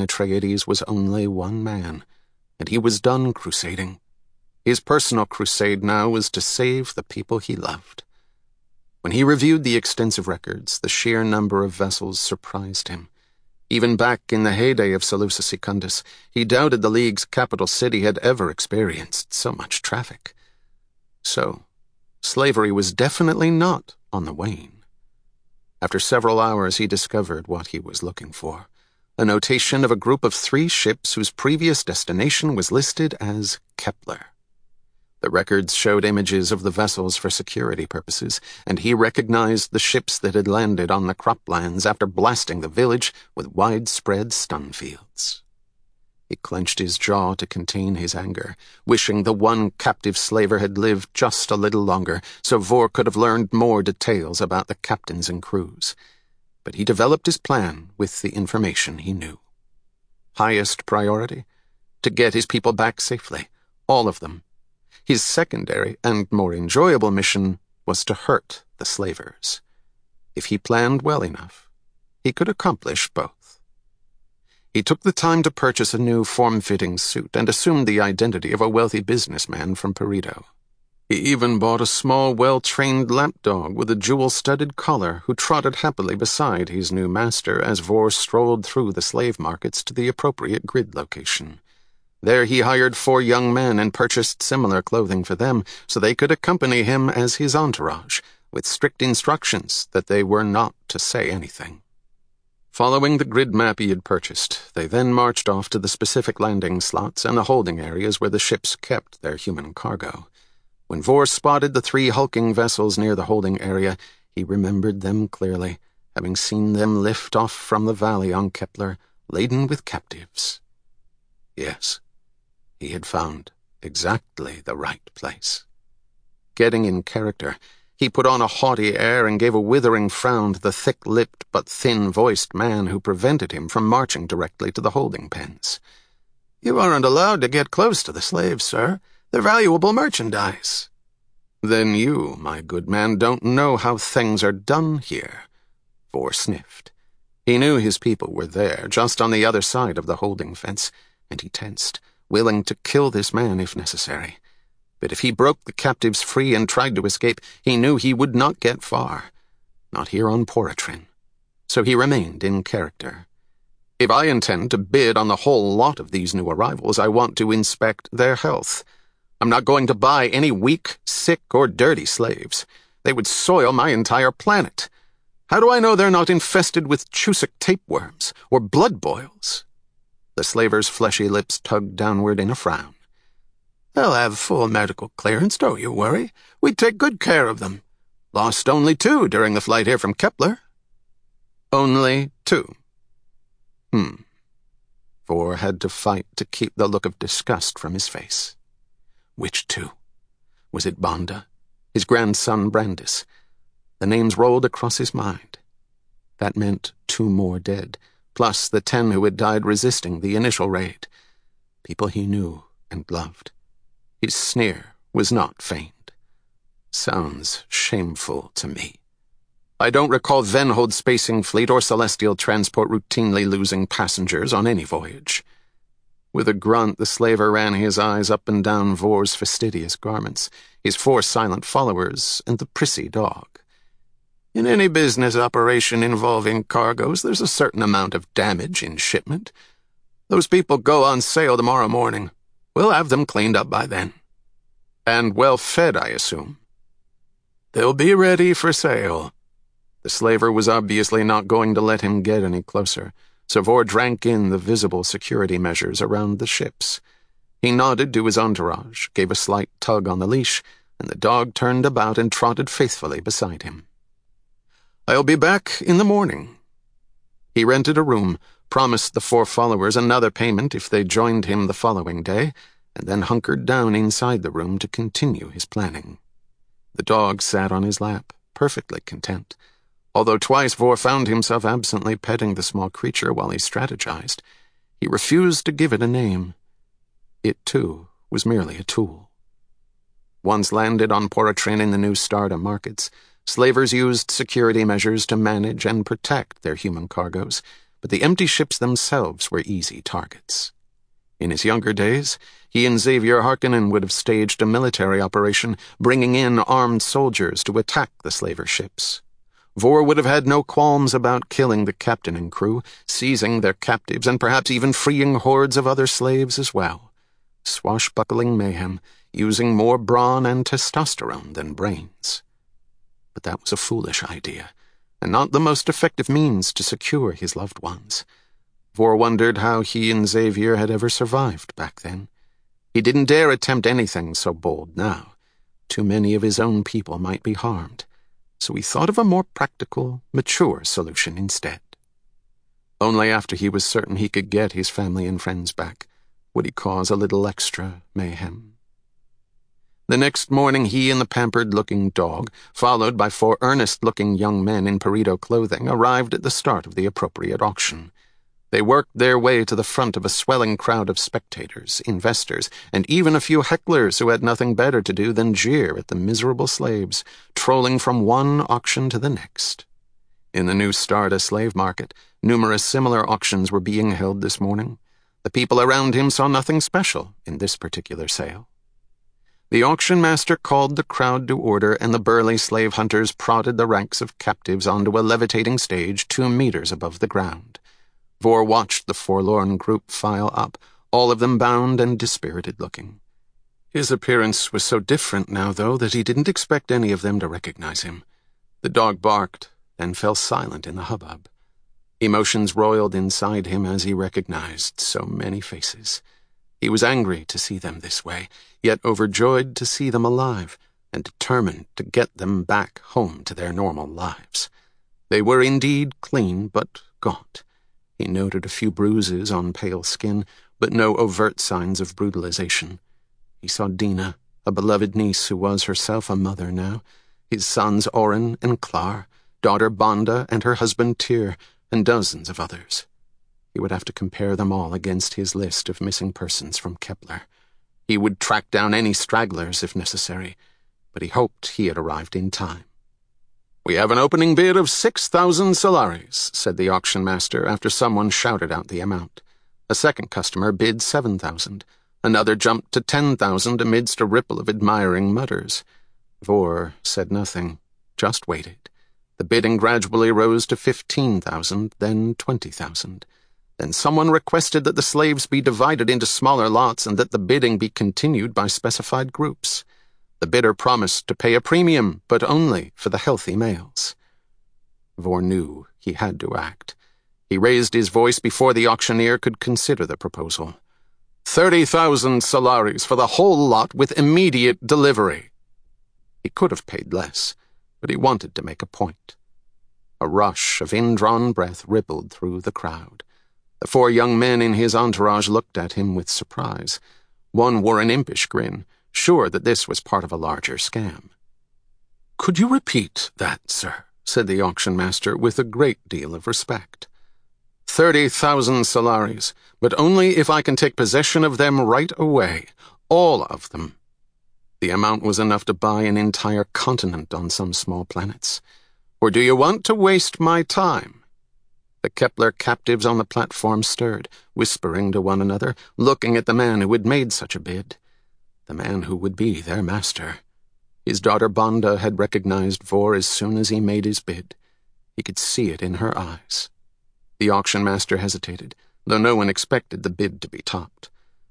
Atreides was only one man, and he was done crusading. His personal crusade now was to save the people he loved. When he reviewed the extensive records, the sheer number of vessels surprised him. Even back in the heyday of Seleucus Secundus, he doubted the League's capital city had ever experienced so much traffic. So, slavery was definitely not on the wane. After several hours, he discovered what he was looking for: a notation of a group of 3 ships whose previous destination was listed as Kepler. The records showed images of the vessels for security purposes, and he recognized the ships that had landed on the croplands after blasting the village with widespread stun fields. He clenched his jaw to contain his anger, wishing the one captive slaver had lived just a little longer, so Vor could have learned more details about the captains and crews. But he developed his plan with the information he knew. Highest priority? To get his people back safely, all of them. His secondary and more enjoyable mission was to hurt the slavers. If he planned well enough, he could accomplish both. He took the time to purchase a new form-fitting suit and assumed the identity of a wealthy businessman from Peredo. He even bought a small, well-trained lapdog with a jewel-studded collar who trotted happily beside his new master as Vor strolled through the slave markets to the appropriate grid location. There he hired 4 young men and purchased similar clothing for them so they could accompany him as his entourage, with strict instructions that they were not to say anything. Following the grid map he had purchased, they then marched off to the specific landing slots and the holding areas where the ships kept their human cargo. When Vor spotted the 3 hulking vessels near the holding area, he remembered them clearly, having seen them lift off from the valley on Kepler, laden with captives. Yes, he had found exactly the right place. Getting in character, he put on a haughty air and gave a withering frown to the thick-lipped but thin-voiced man who prevented him from marching directly to the holding pens. "You aren't allowed to get close to the slaves, sir. They're valuable merchandise." "Then you, my good man, don't know how things are done here," Vor sniffed. He knew his people were there, just on the other side of the holding fence, and he tensed, willing to kill this man if necessary. But if he broke the captives free and tried to escape, he knew he would not get far. Not here on Porotrin. So he remained in character. "If I intend to bid on the whole lot of these new arrivals, I want to inspect their health. I'm not going to buy any weak, sick, or dirty slaves. They would soil my entire planet. How do I know they're not infested with Chusik tapeworms or blood boils?" The slaver's fleshy lips tugged downward in a frown. "They'll have full medical clearance, don't you worry. We take good care of them. Lost only 2 during the flight here from Kepler." "Only 2? Vor had to fight to keep the look of disgust from his face. Which 2? Was it Banda? His grandson Brandis? The names rolled across his mind. That meant 2 more dead, plus the 10 who had died resisting the initial raid. People he knew and loved. His sneer was not feigned. Sounds shameful to me. I don't recall Venhold's spacing fleet or celestial transport routinely losing passengers on any voyage. With a grunt, the slaver ran his eyes up and down Vor's fastidious garments, his 4 silent followers, and the prissy dog. "In any business operation involving cargoes, there's a certain amount of damage in shipment. Those people go on sale tomorrow morning. We'll have them cleaned up by then. And well fed, I assume." "They'll be ready for sale." The slaver was obviously not going to let him get any closer, so Vor drank in the visible security measures around the ships. He nodded to his entourage, gave a slight tug on the leash, and the dog turned about and trotted faithfully beside him. "I'll be back in the morning." He rented a room, promised the 4 followers another payment if they joined him the following day, and then hunkered down inside the room to continue his planning. The dog sat on his lap, perfectly content, although twice Vor found himself absently petting the small creature while he strategized. He refused to give it a name. It, too, was merely a tool. Once landed on Porotrin in the new Stardom markets, slavers used security measures to manage and protect their human cargoes, but the empty ships themselves were easy targets. In his younger days, he and Xavier Harkonnen would have staged a military operation, bringing in armed soldiers to attack the slaver ships. Vor would have had no qualms about killing the captain and crew, seizing their captives, and perhaps even freeing hordes of other slaves as well. Swashbuckling mayhem, using more brawn and testosterone than brains. But that was a foolish idea, and not the most effective means to secure his loved ones. Vor wondered how he and Xavier had ever survived back then. He didn't dare attempt anything so bold now. Too many of his own people might be harmed. So he thought of a more practical, mature solution instead. Only after he was certain he could get his family and friends back would he cause a little extra mayhem. The next morning he and the pampered-looking dog, followed by 4 earnest-looking young men in Peridot clothing, arrived at the start of the appropriate auction. They worked their way to the front of a swelling crowd of spectators, investors, and even a few hecklers who had nothing better to do than jeer at the miserable slaves, trolling from one auction to the next. In the new Stardust slave market, numerous similar auctions were being held this morning. The people around him saw nothing special in this particular sale. The auction master called the crowd to order, and the burly slave hunters prodded the ranks of captives onto a levitating stage 2 meters above the ground. Vor watched the forlorn group file up, all of them bound and dispirited-looking. His appearance was so different now, though, that he didn't expect any of them to recognize him. The dog barked, then fell silent in the hubbub. Emotions roiled inside him as he recognized so many faces. He was angry to see them this way, yet overjoyed to see them alive, and determined to get them back home to their normal lives. They were indeed clean, but gaunt. He noted a few bruises on pale skin, but no overt signs of brutalization. He saw Dina, a beloved niece who was herself a mother now, his sons Oren and Klar, daughter Bonda and her husband Tyr, and dozens of others. He would have to compare them all against his list of missing persons from Kepler. He would track down any stragglers if necessary, but he hoped he had arrived in time. "We have an opening bid of 6,000 Solaris," said the auction master after someone shouted out the amount. A second customer bid 7,000. Another jumped to 10,000 amidst a ripple of admiring mutters. Vor said nothing, just waited. The bidding gradually rose to 15,000, then 20,000. Then someone requested that the slaves be divided into smaller lots and that the bidding be continued by specified groups. The bidder promised to pay a premium, but only for the healthy males. Vor knew he had to act. He raised his voice before the auctioneer could consider the proposal. 30,000 Solaris for the whole lot with immediate delivery. He could have paid less, but he wanted to make a point. A rush of indrawn breath rippled through the crowd. The 4 young men in his entourage looked at him with surprise. One wore an impish grin, sure that this was part of a larger scam. "Could you repeat that, sir?" said the auction master with a great deal of respect. 30,000 Solaris, but only if I can take possession of them right away, all of them. The amount was enough to buy an entire continent on some small planets. Or do you want to waste my time? The Kepler captives on the platform stirred, whispering to one another, looking at the man who had made such a bid. The man who would be their master. His daughter Bonda had recognized Vor as soon as he made his bid. He could see it in her eyes. The auction master hesitated, though no one expected the bid to be topped.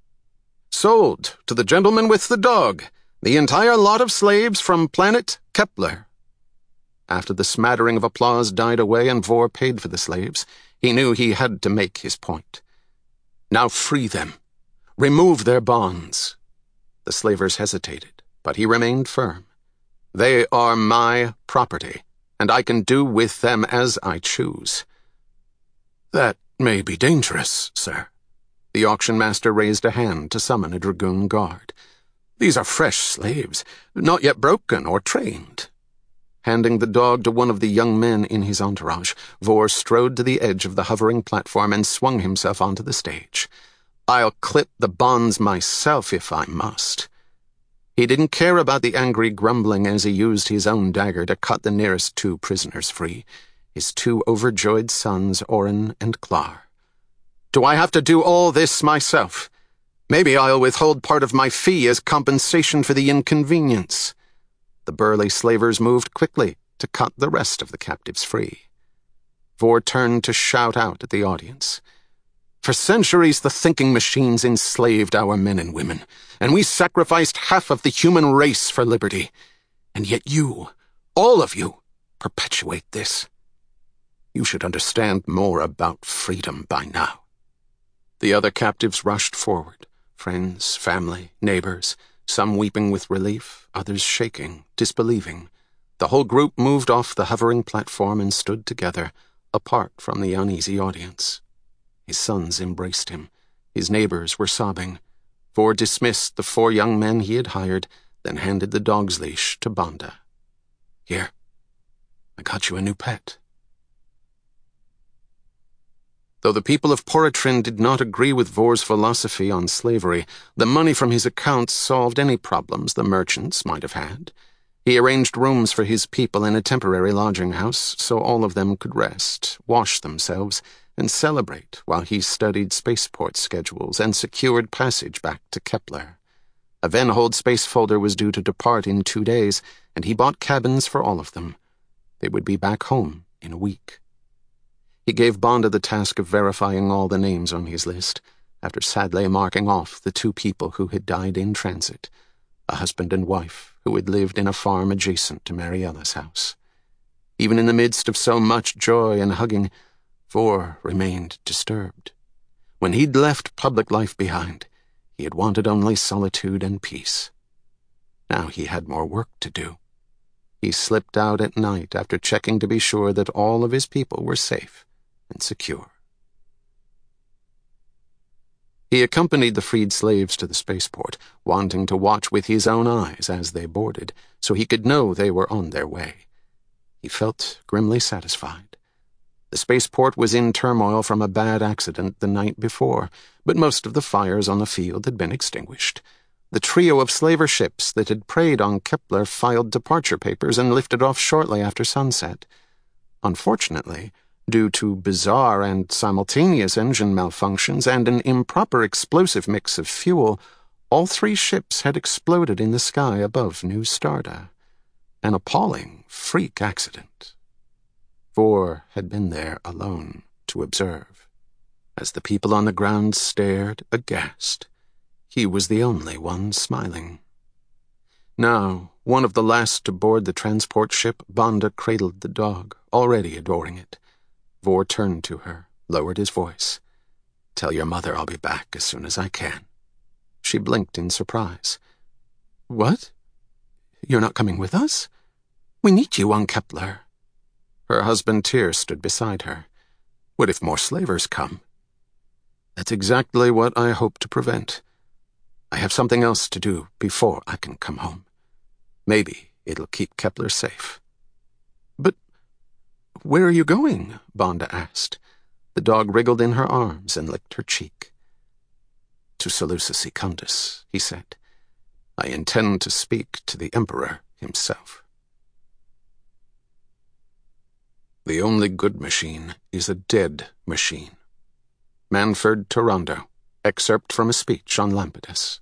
"Sold to the gentleman with the dog, the entire lot of slaves from planet Kepler." After the smattering of applause died away and Vor paid for the slaves, he knew he had to make his point. "Now free them. Remove their bonds." The slavers hesitated, but he remained firm. "They are my property, and I can do with them as I choose." "That may be dangerous, sir." The auction master raised a hand to summon a dragoon guard. "These are fresh slaves, not yet broken or trained." Handing the dog to one of the young men in his entourage, Vor strode to the edge of the hovering platform and swung himself onto the stage. "I'll clip the bonds myself if I must." He didn't care about the angry grumbling as he used his own dagger to cut the nearest 2 prisoners free. his two overjoyed sons, Oren and Clar. "Do I have to do all this myself? Maybe I'll withhold part of my fee as compensation for the inconvenience." The burly slavers moved quickly to cut the rest of the captives free. Vor turned to shout out at the audience. "For centuries the thinking machines enslaved our men and women, and we sacrificed half of the human race for liberty. And yet you, all of you, perpetuate this. You should understand more about freedom by now." The other captives rushed forward, friends, family, neighbors, some weeping with relief, others shaking, disbelieving. The whole group moved off the hovering platform and stood together, apart from the uneasy audience. His sons embraced him. His neighbors were sobbing. Vor dismissed the 4 young men he had hired, then handed the dog's leash to Bonda. "Here, I got you a new pet." Though the people of Poratrin did not agree with Vor's philosophy on slavery, the money from his accounts solved any problems the merchants might have had. He arranged rooms for his people in a temporary lodging house so all of them could rest, wash themselves, and celebrate while he studied spaceport schedules and secured passage back to Kepler. A Venhold space folder was due to depart in 2 days, and he bought cabins for all of them. They would be back home in a week. He gave Bonda the task of verifying all the names on his list, after sadly marking off the 2 people who had died in transit, a husband and wife who had lived in a farm adjacent to Mariella's house. Even in the midst of so much joy and hugging, Vor remained disturbed. When he'd left public life behind, he had wanted only solitude and peace. Now he had more work to do. He slipped out at night after checking to be sure that all of his people were safe and secure. He accompanied the freed slaves to the spaceport, wanting to watch with his own eyes as they boarded, so he could know they were on their way. He felt grimly satisfied. The spaceport was in turmoil from a bad accident the night before, but most of the fires on the field had been extinguished. The trio of slaver ships that had preyed on Kepler filed departure papers and lifted off shortly after sunset. Unfortunately, due to bizarre and simultaneous engine malfunctions and an improper explosive mix of fuel, all 3 ships had exploded in the sky above New Starda. An appalling freak accident. Vor had been there alone to observe. As the people on the ground stared, aghast, he was the only one smiling. Now, one of the last to board the transport ship, Bonda cradled the dog, already adoring it. Vor turned to her, lowered his voice. "Tell your mother I'll be back as soon as I can." She blinked in surprise. "What? You're not coming with us? We need you on Kepler." Her husband Tyr stood beside her. "What if more slavers come?" "That's exactly what I hope to prevent. I have something else to do before I can come home. Maybe it'll keep Kepler safe." "But where are you going?" Bonda asked. The dog wriggled in her arms and licked her cheek. "To Seleucus Secundus," he said. "I intend to speak to the Emperor himself." The only good machine is a dead machine. Manfred Toronto, excerpt from a speech on Lampetus.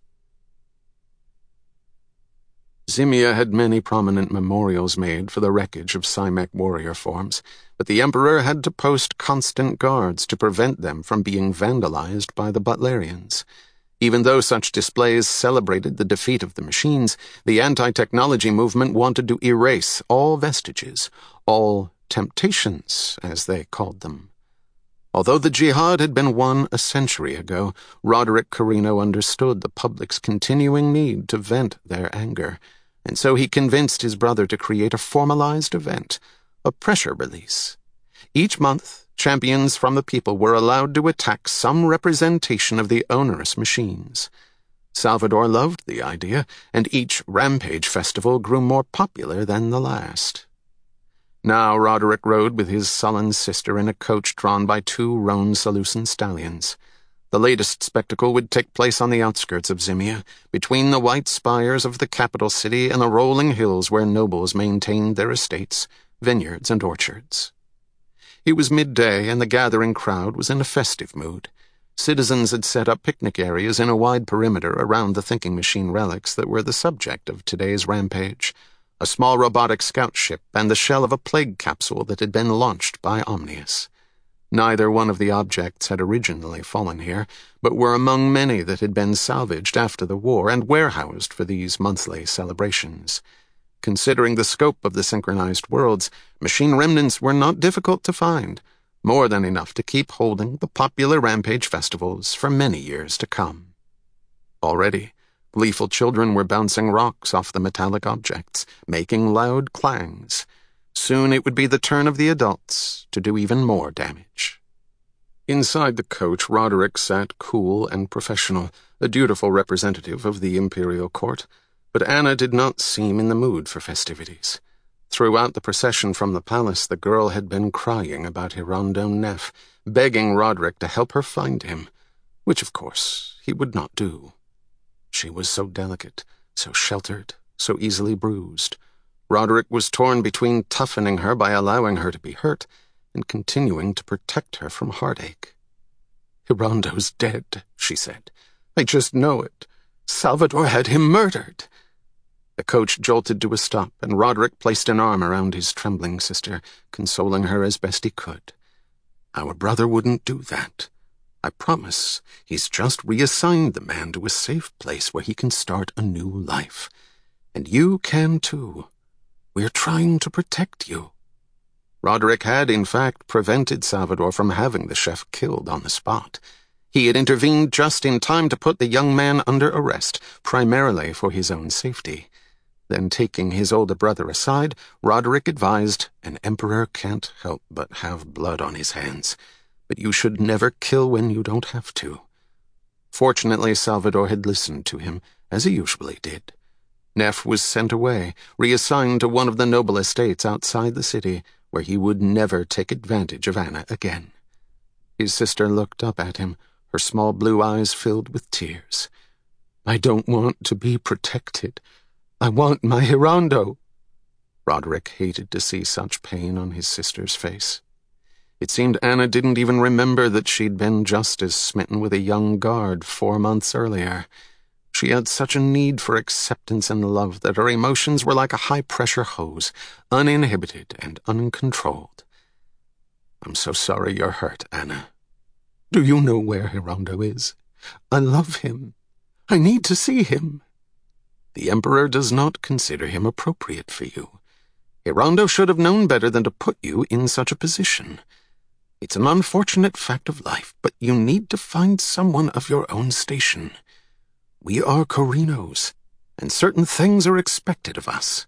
Zimia had many prominent memorials made for the wreckage of Simek warrior forms, but the Emperor had to post constant guards to prevent them from being vandalized by the Butlerians. Even though such displays celebrated the defeat of the machines, the anti-technology movement wanted to erase all vestiges, all temptations, as they called them. Although the jihad had been won a century ago, Roderick Carino understood the public's continuing need to vent their anger, and so he convinced his brother to create a formalized event, a pressure release. Each month, champions from the people were allowed to attack some representation of the onerous machines. Salvador loved the idea, and each Rampage festival grew more popular than the last. Now Roderick rode with his sullen sister in a coach drawn by 2 roan Seleucian stallions. The latest spectacle would take place on the outskirts of Zimia, between the white spires of the capital city and the rolling hills where nobles maintained their estates, vineyards, and orchards. It was midday, and the gathering crowd was in a festive mood. Citizens had set up picnic areas in a wide perimeter around the thinking machine relics that were the subject of today's rampage. A small robotic scout ship and the shell of a plague capsule that had been launched by Omnius. Neither one of the objects had originally fallen here, but were among many that had been salvaged after the war and warehoused for these monthly celebrations. Considering the scope of the synchronized worlds, machine remnants were not difficult to find, more than enough to keep holding the popular Rampage festivals for many years to come. Already, gleeful children were bouncing rocks off the metallic objects, making loud clangs. Soon it would be the turn of the adults to do even more damage. Inside the coach, Roderick sat cool and professional, a dutiful representative of the Imperial Court, but Anna did not seem in the mood for festivities. Throughout the procession from the palace, the girl had been crying about Hirondo Neff, begging Roderick to help her find him, which, of course, he would not do. She was so delicate, so sheltered, so easily bruised. Roderick was torn between toughening her by allowing her to be hurt and continuing to protect her from heartache. "Hirondo's dead," she said. "I just know it. Salvador had him murdered." The coach jolted to a stop, and Roderick placed an arm around his trembling sister, consoling her as best he could. "Our brother wouldn't do that. I promise. He's just reassigned the man to a safe place where he can start a new life. And you can too. We're trying to protect you." Roderick had, in fact, prevented Salvador from having the chef killed on the spot. He had intervened just in time to put the young man under arrest, primarily for his own safety. Then, taking his older brother aside, Roderick advised, "An emperor can't help but have blood on his hands, but you should never kill when you don't have to." Fortunately, Salvador had listened to him, as he usually did. Neff was sent away, reassigned to one of the noble estates outside the city, where he would never take advantage of Anna again. His sister looked up at him, her small blue eyes filled with tears. "I don't want to be protected. I want my Hirondo." Roderick hated to see such pain on his sister's face. It seemed Anna didn't even remember that she'd been just as smitten with a young guard 4 months earlier. She had such a need for acceptance and love that her emotions were like a high-pressure hose, uninhibited and uncontrolled. "I'm so sorry you're hurt, Anna. Do you know where Hirondo is? I love him. I need to see him." "The Emperor does not consider him appropriate for you. Hirondo should have known better than to put you in such a position. It's an unfortunate fact of life, but you need to find someone of your own station. We are Corinos, and certain things are expected of us."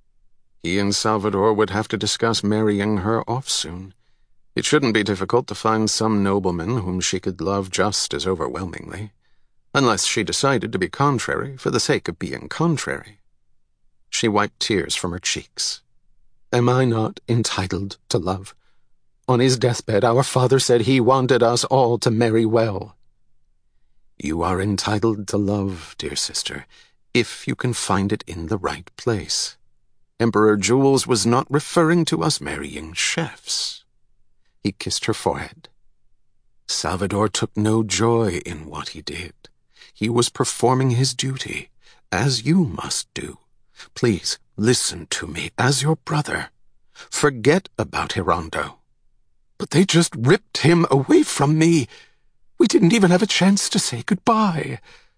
He and Salvador would have to discuss marrying her off soon. It shouldn't be difficult to find some nobleman whom she could love just as overwhelmingly, unless she decided to be contrary for the sake of being contrary. She wiped tears from her cheeks. "Am I not entitled to love? On his deathbed, our father said he wanted us all to marry well." "You are entitled to love, dear sister, if you can find it in the right place. Emperor Jules was not referring to us marrying chefs." He kissed her forehead. "Salvador took no joy in what he did. He was performing his duty, as you must do. Please, listen to me as your brother. Forget about Hirondo." "But they just ripped him away from me. We didn't even have a chance to say goodbye.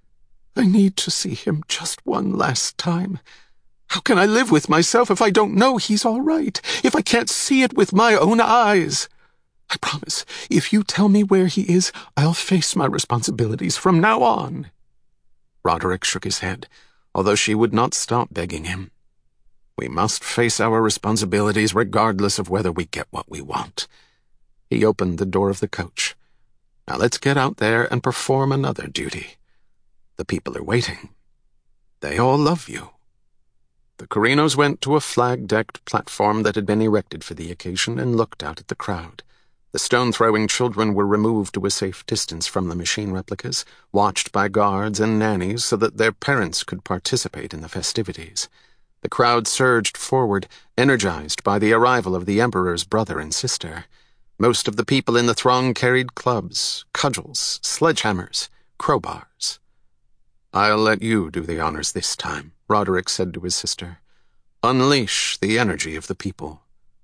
I need to see him just one last time. How can I live with myself if I don't know he's all right, if I can't see it with my own eyes? I promise, if you tell me where he is, I'll face my responsibilities from now on." Roderick shook his head, although she would not stop begging him. "We must face our responsibilities regardless of whether we get what we want." He opened the door of the coach. "Now let's get out there and perform another duty. The people are waiting. They all love you." The Corinos went to a flag-decked platform that had been erected for the occasion and looked out at the crowd. The stone-throwing children were removed to a safe distance from the machine replicas, watched by guards and nannies so that their parents could participate in the festivities. The crowd surged forward, energized by the arrival of the Emperor's brother and sister. Most of the people in the throng carried clubs, cudgels, sledgehammers, crowbars. "I'll let you do the honors this time," Roderick said to his sister. "Unleash the energy of the people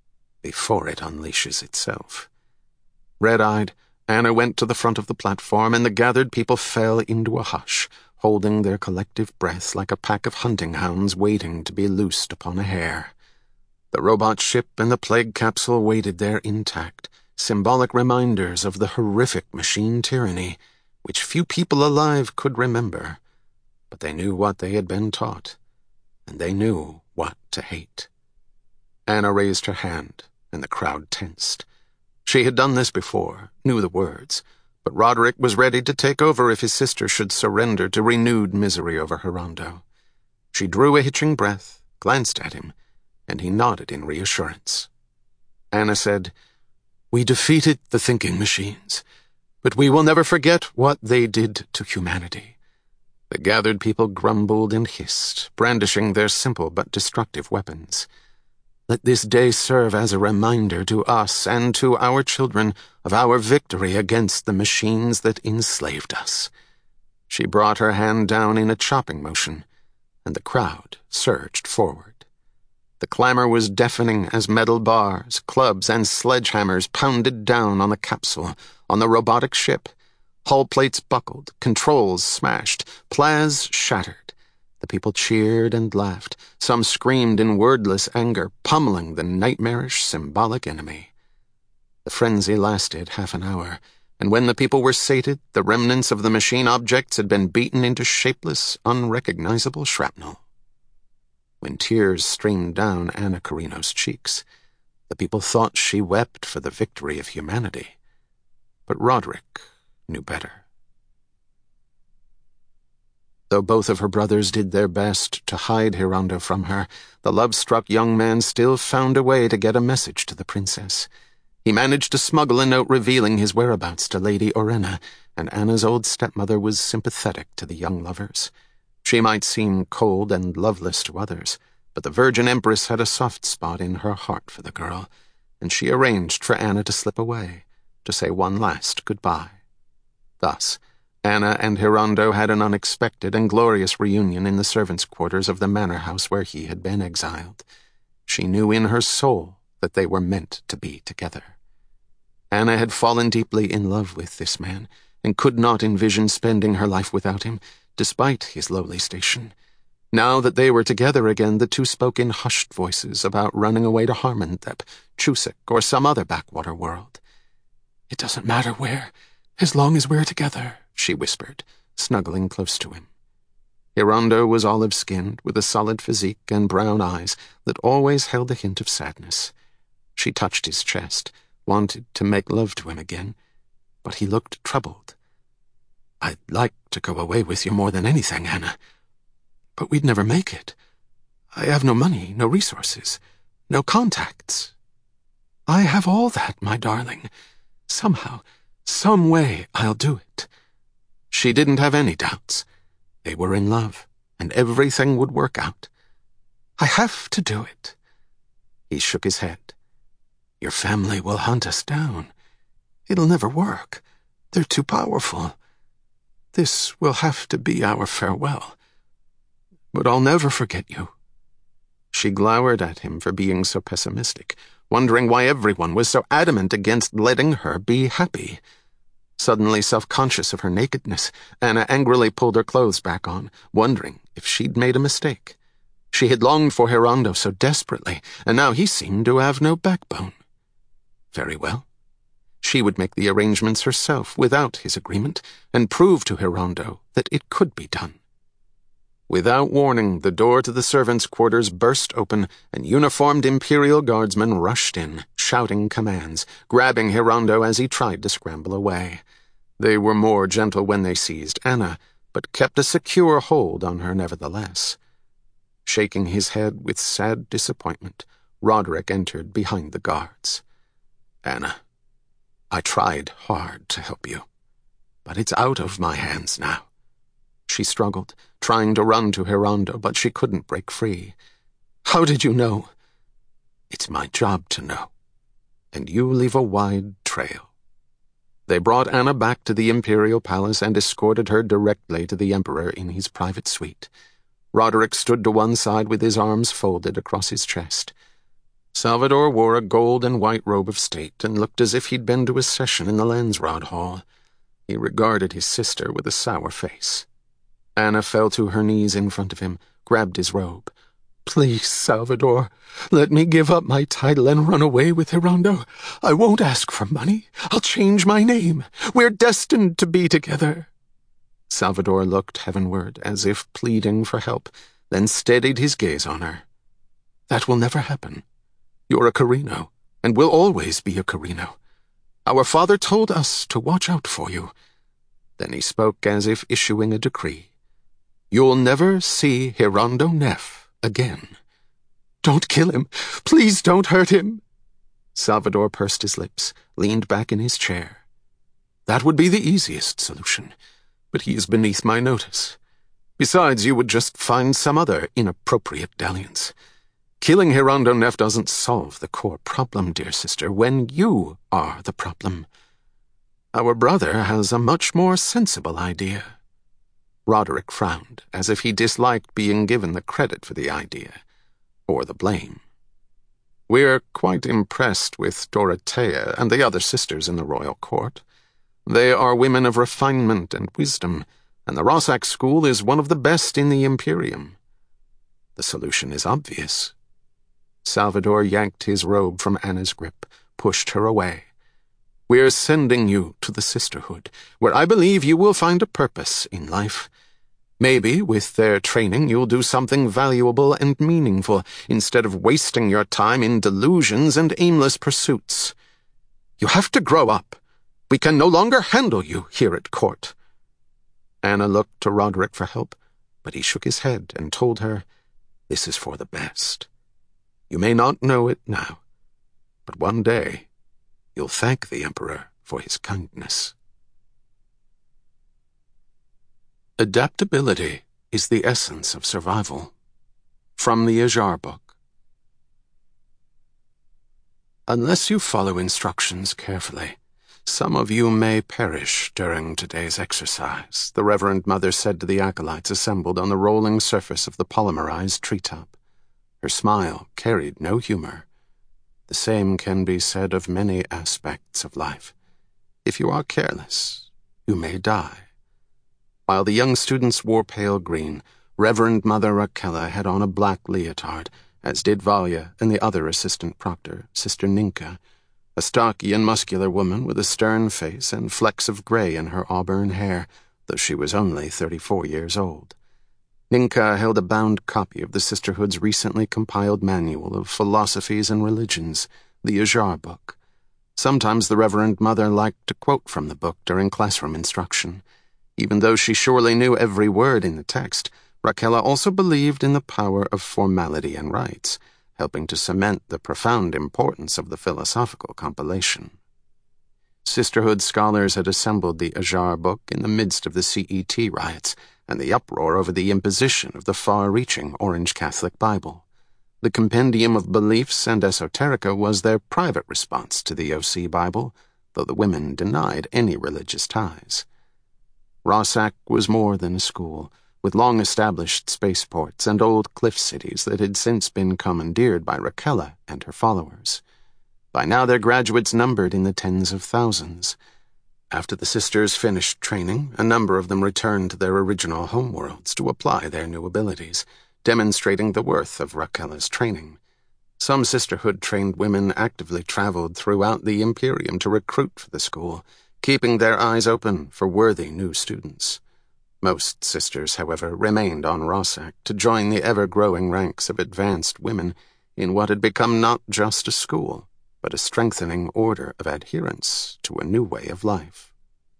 before it unleashes itself." Red-eyed, Anna went to the front of the platform, and the gathered people fell into a hush, holding their collective breath like a pack of hunting hounds waiting to be loosed upon a hare. The robot ship and the plague capsule waited there intact, symbolic reminders of the horrific machine tyranny, which few people alive could remember. But they knew what they had been taught, and they knew what to hate. Anna raised her hand, and the crowd tensed. She had done this before, knew the words, but Roderick was ready to take over if his sister should surrender to renewed misery over Hirondo. She drew a hitching breath, glanced at him, and he nodded in reassurance. Anna said, "We defeated the thinking machines, but we will never forget what they did to humanity." The gathered people grumbled and hissed, brandishing their simple but destructive weapons. "Let this day serve as a reminder to us and to our children of our victory against the machines that enslaved us." She brought her hand down in a chopping motion, and the crowd surged forward. The clamor was deafening as metal bars, clubs, and sledgehammers pounded down on the capsule, on the robotic ship. Hull plates buckled, controls smashed, plas shattered. The people cheered and laughed. Some screamed in wordless anger, pummeling the nightmarish, symbolic enemy. The frenzy lasted half an hour, and when the people were sated, the remnants of the machine objects had been beaten into shapeless, unrecognizable shrapnel. When tears streamed down Anna Carino's cheeks, the people thought she wept for the victory of humanity. But Roderick knew better. Though both of her brothers did their best to hide Hirondo from her, the love-struck young man still found a way to get a message to the princess. He managed to smuggle a note revealing his whereabouts to Lady Orenna, and Anna's old stepmother was sympathetic to the young lovers. She might seem cold and loveless to others, but the Virgin Empress had a soft spot in her heart for the girl, and she arranged for Anna to slip away, to say one last goodbye. Thus, Anna and Hirondo had an unexpected and glorious reunion in the servants' quarters of the manor house where he had been exiled. She knew in her soul that they were meant to be together. Anna had fallen deeply in love with this man, and could not envision spending her life without him, despite his lowly station. Now that they were together again, the two spoke in hushed voices about running away to Harmonthep, Chusik, or some other backwater world. "It doesn't matter where, as long as we're together," she whispered, snuggling close to him. Hirondo was olive-skinned, with a solid physique and brown eyes that always held a hint of sadness. She touched his chest, wanted to make love to him again, but he looked troubled. "I'd like to go away with you more than anything, Anna. But we'd never make it. I have no money, no resources, no contacts." "I have all that, my darling. Somehow, some way, I'll do it." She didn't have any doubts. They were in love, and everything would work out. "I have to do it." He shook his head. "Your family will hunt us down. It'll never work. They're too powerful. This will have to be our farewell. But I'll never forget you." She glowered at him for being so pessimistic, wondering why everyone was so adamant against letting her be happy. Suddenly self-conscious of her nakedness, Anna angrily pulled her clothes back on, wondering if she'd made a mistake. She had longed for Hirondo so desperately, and now he seemed to have no backbone. Very well. She would make the arrangements herself without his agreement, and prove to Hirondo that it could be done. Without warning, the door to the servants' quarters burst open, and uniformed Imperial guardsmen rushed in, shouting commands, grabbing Hirondo as he tried to scramble away. They were more gentle when they seized Anna, but kept a secure hold on her nevertheless. Shaking his head with sad disappointment, Roderick entered behind the guards. "Anna, I tried hard to help you, but it's out of my hands now." She struggled, trying to run to Hirondo, but she couldn't break free. "How did you know?" "It's my job to know, and you leave a wide trail." betrayal. They brought Anna back to the imperial palace and escorted her directly to the emperor in his private suite. Roderick stood to one side with his arms folded across his chest. Salvador wore a gold and white robe of state and looked as if he'd been to a session in the Landsraad Hall. He regarded his sister with a sour face. Anna fell to her knees in front of him, grabbed his robe. "Please, Salvador, let me give up my title and run away with Hirando. I won't ask for money. I'll change my name. We're destined to be together." Salvador looked heavenward, as if pleading for help, then steadied his gaze on her. "That will never happen. You're a Carino, and will always be a Carino. Our father told us to watch out for you." Then he spoke as if issuing a decree. "You'll never see Hirando Neff again. Don't kill him. Please don't hurt him." Salvador pursed his lips, leaned back in his chair. "That would be the easiest solution, but he is beneath my notice. Besides, you would just find some other inappropriate dalliance. Killing Hirando Neff doesn't solve the core problem, dear sister, when you are the problem. Our brother has a much more sensible idea." Roderick frowned, as if he disliked being given the credit for the idea, or the blame. "We're quite impressed with Dorothea and the other sisters in the royal court. They are women of refinement and wisdom, and the Rossack school is one of the best in the Imperium. The solution is obvious." Salvador yanked his robe from Anna's grip, pushed her away. "We're sending you to the Sisterhood, where I believe you will find a purpose in life. Maybe, with their training, you'll do something valuable and meaningful, instead of wasting your time in delusions and aimless pursuits. You have to grow up. We can no longer handle you here at court." Anna looked to Roderick for help, but he shook his head and told her, "This is for the best. You may not know it now, but one day you'll thank the Emperor for his kindness." Adaptability is the essence of survival. From the Ajar Book. Unless you follow instructions carefully, some of you may perish during today's exercise, the Reverend Mother said to the acolytes assembled on the rolling surface of the polymerized treetop. Her smile carried no humor. The same can be said of many aspects of life. If you are careless, you may die. While the young students wore pale green, Reverend Mother Rakella had on a black leotard, as did Valya and the other assistant proctor, Sister Ninka, a stocky and muscular woman with a stern face and flecks of gray in her auburn hair, though she was only 34 years old. Ninka held a bound copy of the Sisterhood's recently compiled manual of philosophies and religions, the Ajar Book. Sometimes the Reverend Mother liked to quote from the book during classroom instruction. Even though she surely knew every word in the text, Rakella also believed in the power of formality and rites, helping to cement the profound importance of the philosophical compilation. Sisterhood scholars had assembled the Ajar Book in the midst of the CET riots and the uproar over the imposition of the far-reaching Orange Catholic Bible. The Compendium of Beliefs and Esoterica was their private response to the OC Bible, though the women denied any religious ties. Rossack was more than a school, with long-established spaceports and old cliff cities that had since been commandeered by Rakella and her followers. By now their graduates numbered in the tens of thousands. After the sisters finished training, a number of them returned to their original homeworlds to apply their new abilities, demonstrating the worth of Rakella's training. Some sisterhood-trained women actively traveled throughout the Imperium to recruit for the school, keeping their eyes open for worthy new students. Most sisters, however, remained on Rossack to join the ever-growing ranks of advanced women in what had become not just a school, but a strengthening order of adherence to a new way of life.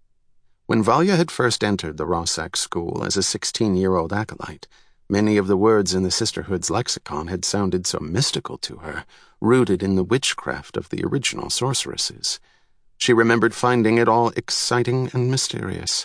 When Valya had first entered the Rossack school as a 16-year-old acolyte, many of the words in the Sisterhood's lexicon had sounded so mystical to her, rooted in the witchcraft of the original sorceresses. She remembered finding it all exciting and mysterious,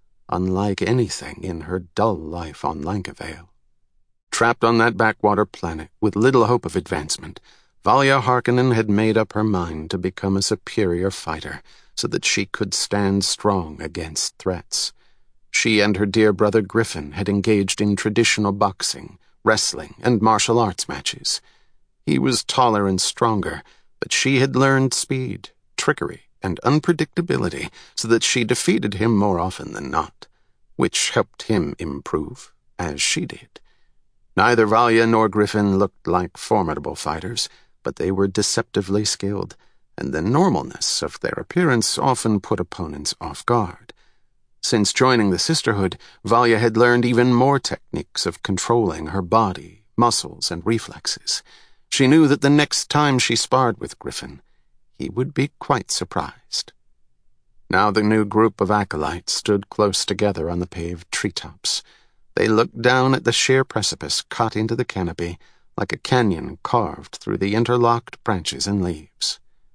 unlike anything in her dull life on Lankavale. Trapped on that backwater planet with little hope of advancement, Valya Harkonnen had made up her mind to become a superior fighter so that she could stand strong against threats. She and her dear brother Griffin had engaged in traditional boxing, wrestling, and martial arts matches. He was taller and stronger, but she had learned speed, trickery, and unpredictability so that she defeated him more often than not, which helped him improve, as she did. Neither Valya nor Griffin looked like formidable fighters, but they were deceptively skilled, and the normalness of their appearance often put opponents off guard. Since joining the Sisterhood, Valya had learned even more techniques of controlling her body, muscles, and reflexes. She knew that the next time she sparred with Griffin, he would be quite surprised. Now the new group of acolytes stood close together on the paved treetops. They looked down at the sheer precipice cut into the canopy, like a canyon carved through the interlocked branches and leaves.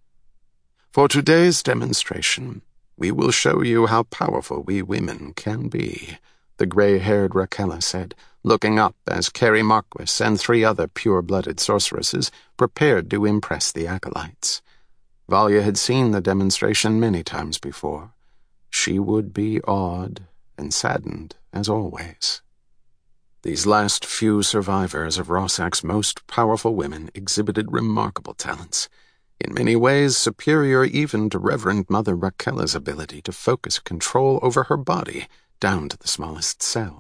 For today's demonstration, we will show you how powerful we women can be, the gray-haired Rakella said, looking up as Carrie Marquis and 3 other pure-blooded sorceresses prepared to impress the acolytes. Valya had seen the demonstration many times before. She would be awed and saddened, as always. These last few survivors of Rossak's most powerful women exhibited remarkable talents, in many ways superior even to Reverend Mother Rakella's ability to focus control over her body down to the smallest cell.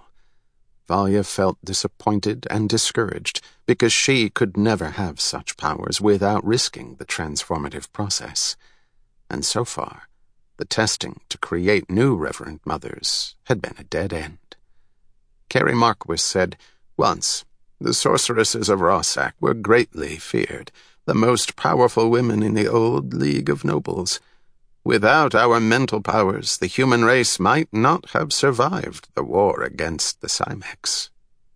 Valya felt disappointed and discouraged because she could never have such powers without risking the transformative process. And so far, the testing to create new Reverend Mothers had been a dead end. Carrie Marquis said, "Once, the sorceresses of Rossak were greatly feared, the most powerful women in the old League of Nobles. Without our mental powers, the human race might not have survived the war against the Cymex."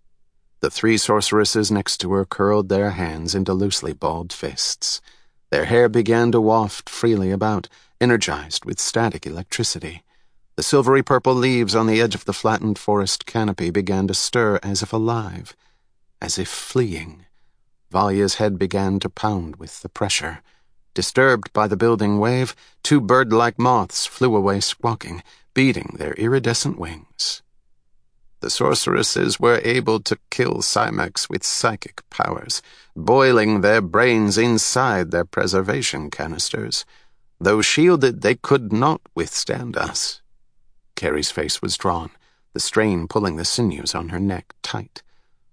The 3 sorceresses next to her curled their hands into loosely balled fists. Their hair began to waft freely about, energized with static electricity. The silvery purple leaves on the edge of the flattened forest canopy began to stir as if alive, as if fleeing. Valya's head began to pound with the pressure. Disturbed by the building wave, 2 bird-like moths flew away squawking, beating their iridescent wings. The sorceresses were able to kill Cymex with psychic powers, boiling their brains inside their preservation canisters. Though shielded, they could not withstand us. Carrie's face was drawn, the strain pulling the sinews on her neck tight.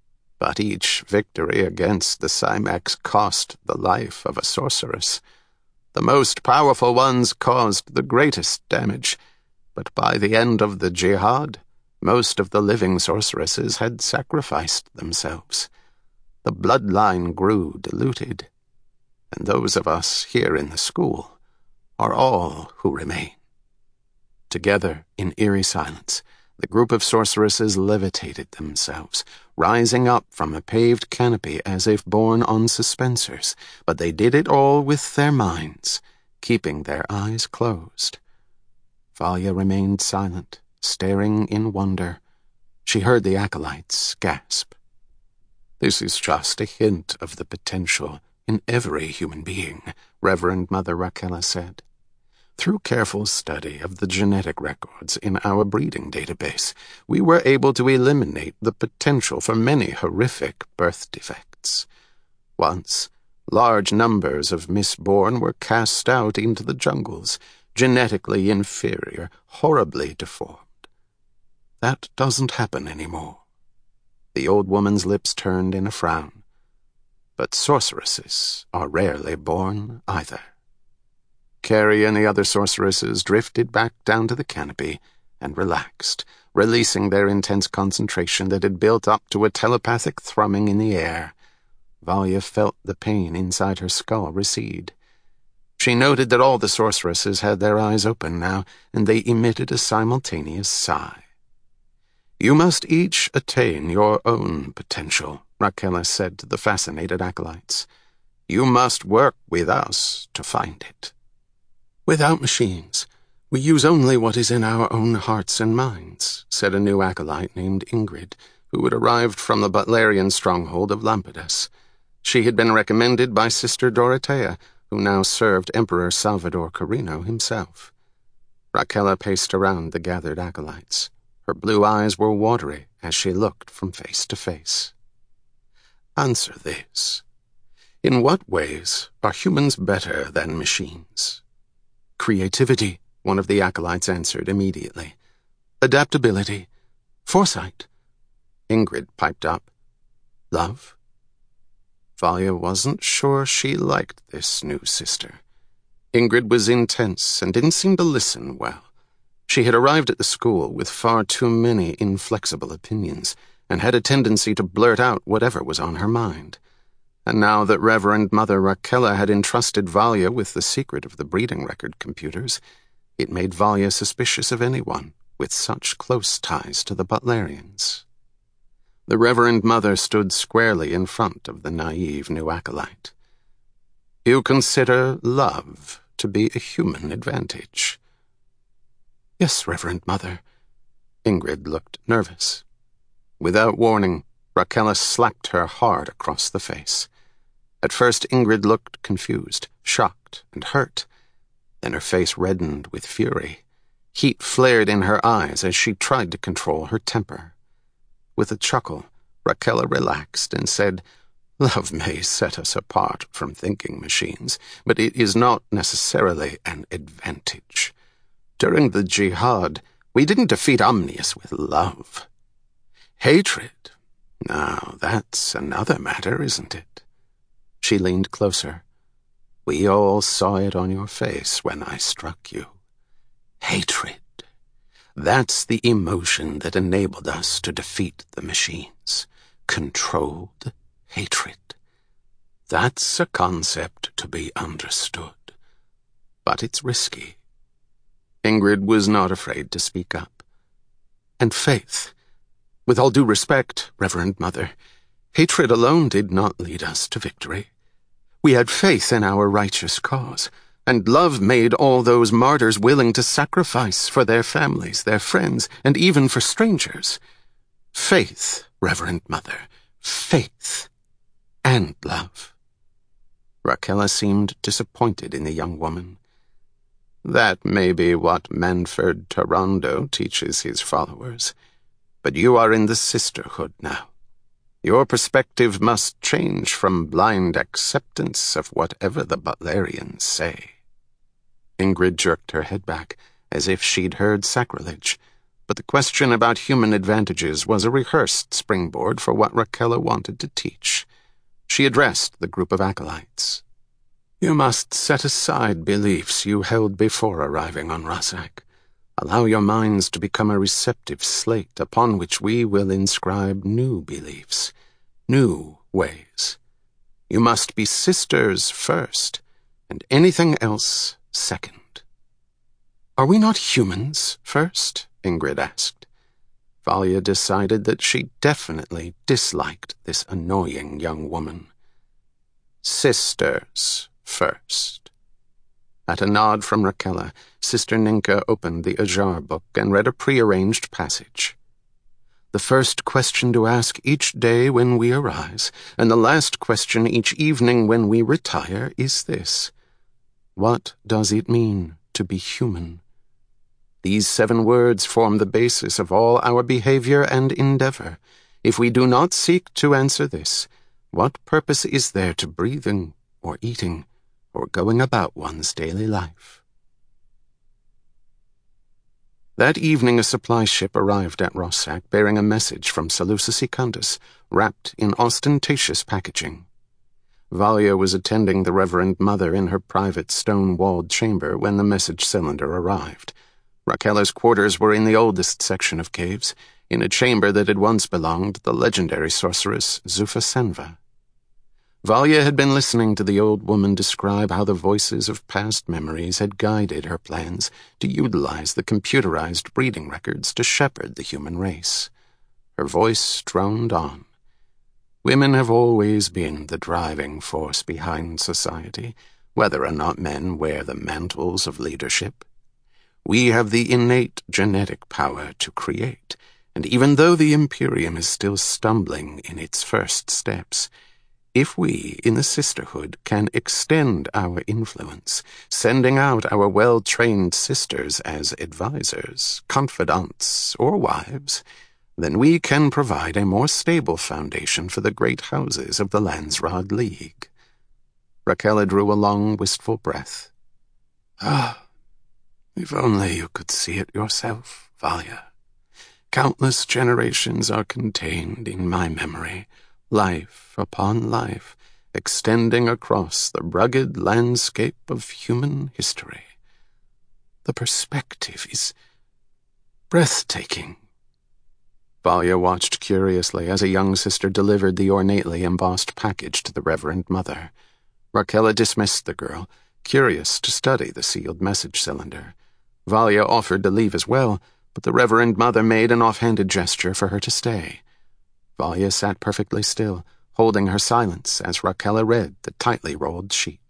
But each victory against the Cymex cost the life of a sorceress. The most powerful ones caused the greatest damage, but by the end of the jihad, most of the living sorceresses had sacrificed themselves. The bloodline grew diluted, and those of us here in the school are all who remain. Together, in eerie silence, the group of sorceresses levitated themselves, rising up from a paved canopy as if borne on suspensors, but they did it all with their minds, keeping their eyes closed. Valya remained silent, staring in wonder. She heard the acolytes gasp. "This is just a hint of the potential in every human being," Reverend Mother Rakella said. "Through careful study of the genetic records in our breeding database, we were able to eliminate the potential for many horrific birth defects. Once, large numbers of misborn were cast out into the jungles, genetically inferior, horribly deformed. That doesn't happen anymore." The old woman's lips turned in a frown. "But sorceresses are rarely born either." Carrie and the other sorceresses drifted back down to the canopy and relaxed, releasing their intense concentration that had built up to a telepathic thrumming in the air. Valya felt the pain inside her skull recede. She noted that all the sorceresses had their eyes open now, and they emitted a simultaneous sigh. "You must each attain your own potential," Rakella said to the fascinated acolytes. "You must work with us to find it." "Without machines, we use only what is in our own hearts and minds," said a new acolyte named Ingrid, who had arrived from the Butlerian stronghold of Lampetus. She had been recommended by Sister Dorothea, who now served Emperor Salvador Carino himself. Raquella paced around the gathered acolytes. Her blue eyes were watery as she looked from face to face. Answer this. In what ways are humans better than machines? Creativity, one of the acolytes answered immediately. Adaptability. Foresight. Ingrid piped up. Love? Valya wasn't sure she liked this new sister. Ingrid was intense and didn't seem to listen well. She had arrived at the school with far too many inflexible opinions and had a tendency to blurt out whatever was on her mind. And now that Reverend Mother Raquella had entrusted Valya with the secret of the breeding record computers, it made Valya suspicious of anyone with such close ties to the Butlerians. The Reverend Mother stood squarely in front of the naive new acolyte. You consider love to be a human advantage? Yes, Reverend Mother. Ingrid looked nervous. Without warning, Raquella slapped her hard across the face. At first, Ingrid looked confused, shocked, and hurt. Then her face reddened with fury. Heat flared in her eyes as she tried to control her temper. With a chuckle, Raquella relaxed and said, Love may set us apart from thinking machines, but it is not necessarily an advantage. During the Jihad, we didn't defeat Omnius with love. Hatred? Now, that's another matter, isn't it? She leaned closer. We all saw it on your face when I struck you. Hatred. That's the emotion that enabled us to defeat the machines. Controlled hatred. That's a concept to be understood. But it's risky. Ingrid was not afraid to speak up. And faith. With all due respect, Reverend Mother, hatred alone did not lead us to victory. We had faith in our righteous cause, and love made all those martyrs willing to sacrifice for their families, their friends, and even for strangers. Faith, Reverend Mother, faith, and love. Raquella seemed disappointed in the young woman. That may be what Manfred Tarando teaches his followers, but you are in the sisterhood now. Your perspective must change from blind acceptance of whatever the Butlerians say. Ingrid jerked her head back, as if she'd heard sacrilege, but the question about human advantages was a rehearsed springboard for what Raquella wanted to teach. She addressed the group of acolytes. You must set aside beliefs you held before arriving on Rassak. Allow your minds to become a receptive slate upon which we will inscribe new beliefs, new ways. You must be sisters first, and anything else second. Are we not humans first? Ingrid asked. Valya decided that she definitely disliked this annoying young woman. Sisters first. At a nod from Raquella, Sister Ninka opened the Ajar book and read a prearranged passage. The first question to ask each day when we arise, and the last question each evening when we retire, is this. What does it mean to be human? These 7 words form the basis of all our behavior and endeavor. If we do not seek to answer this, what purpose is there to breathing, or eating, or going about one's daily life? That evening a supply ship arrived at Rassak bearing a message from Seleucus Secundus, wrapped in ostentatious packaging. Valya was attending the Reverend Mother in her private stone-walled chamber when the message cylinder arrived. Raquella's quarters were in the oldest section of caves, in a chamber that had once belonged to the legendary sorceress Zufa Senva. Valya had been listening to the old woman describe how the voices of past memories had guided her plans to utilize the computerized breeding records to shepherd the human race. Her voice droned on. Women have always been the driving force behind society, whether or not men wear the mantles of leadership. We have the innate genetic power to create, and even though the Imperium is still stumbling in its first steps, If we, in the sisterhood, can extend our influence, sending out our well-trained sisters as advisors, confidants, or wives, then we can provide a more stable foundation for the great houses of the Landsraad League. Raquella drew a long, wistful breath. Ah, if only you could see it yourself, Valya. Countless generations are contained in my memory, life upon life, extending across the rugged landscape of human history. The perspective is breathtaking. Valya watched curiously as a young sister delivered the ornately embossed package to the Reverend Mother. Raquella dismissed the girl, curious to study the sealed message cylinder. Valya offered to leave as well, but the Reverend Mother made an offhanded gesture for her to stay. Valya sat perfectly still, holding her silence as Raquella read the tightly rolled sheet.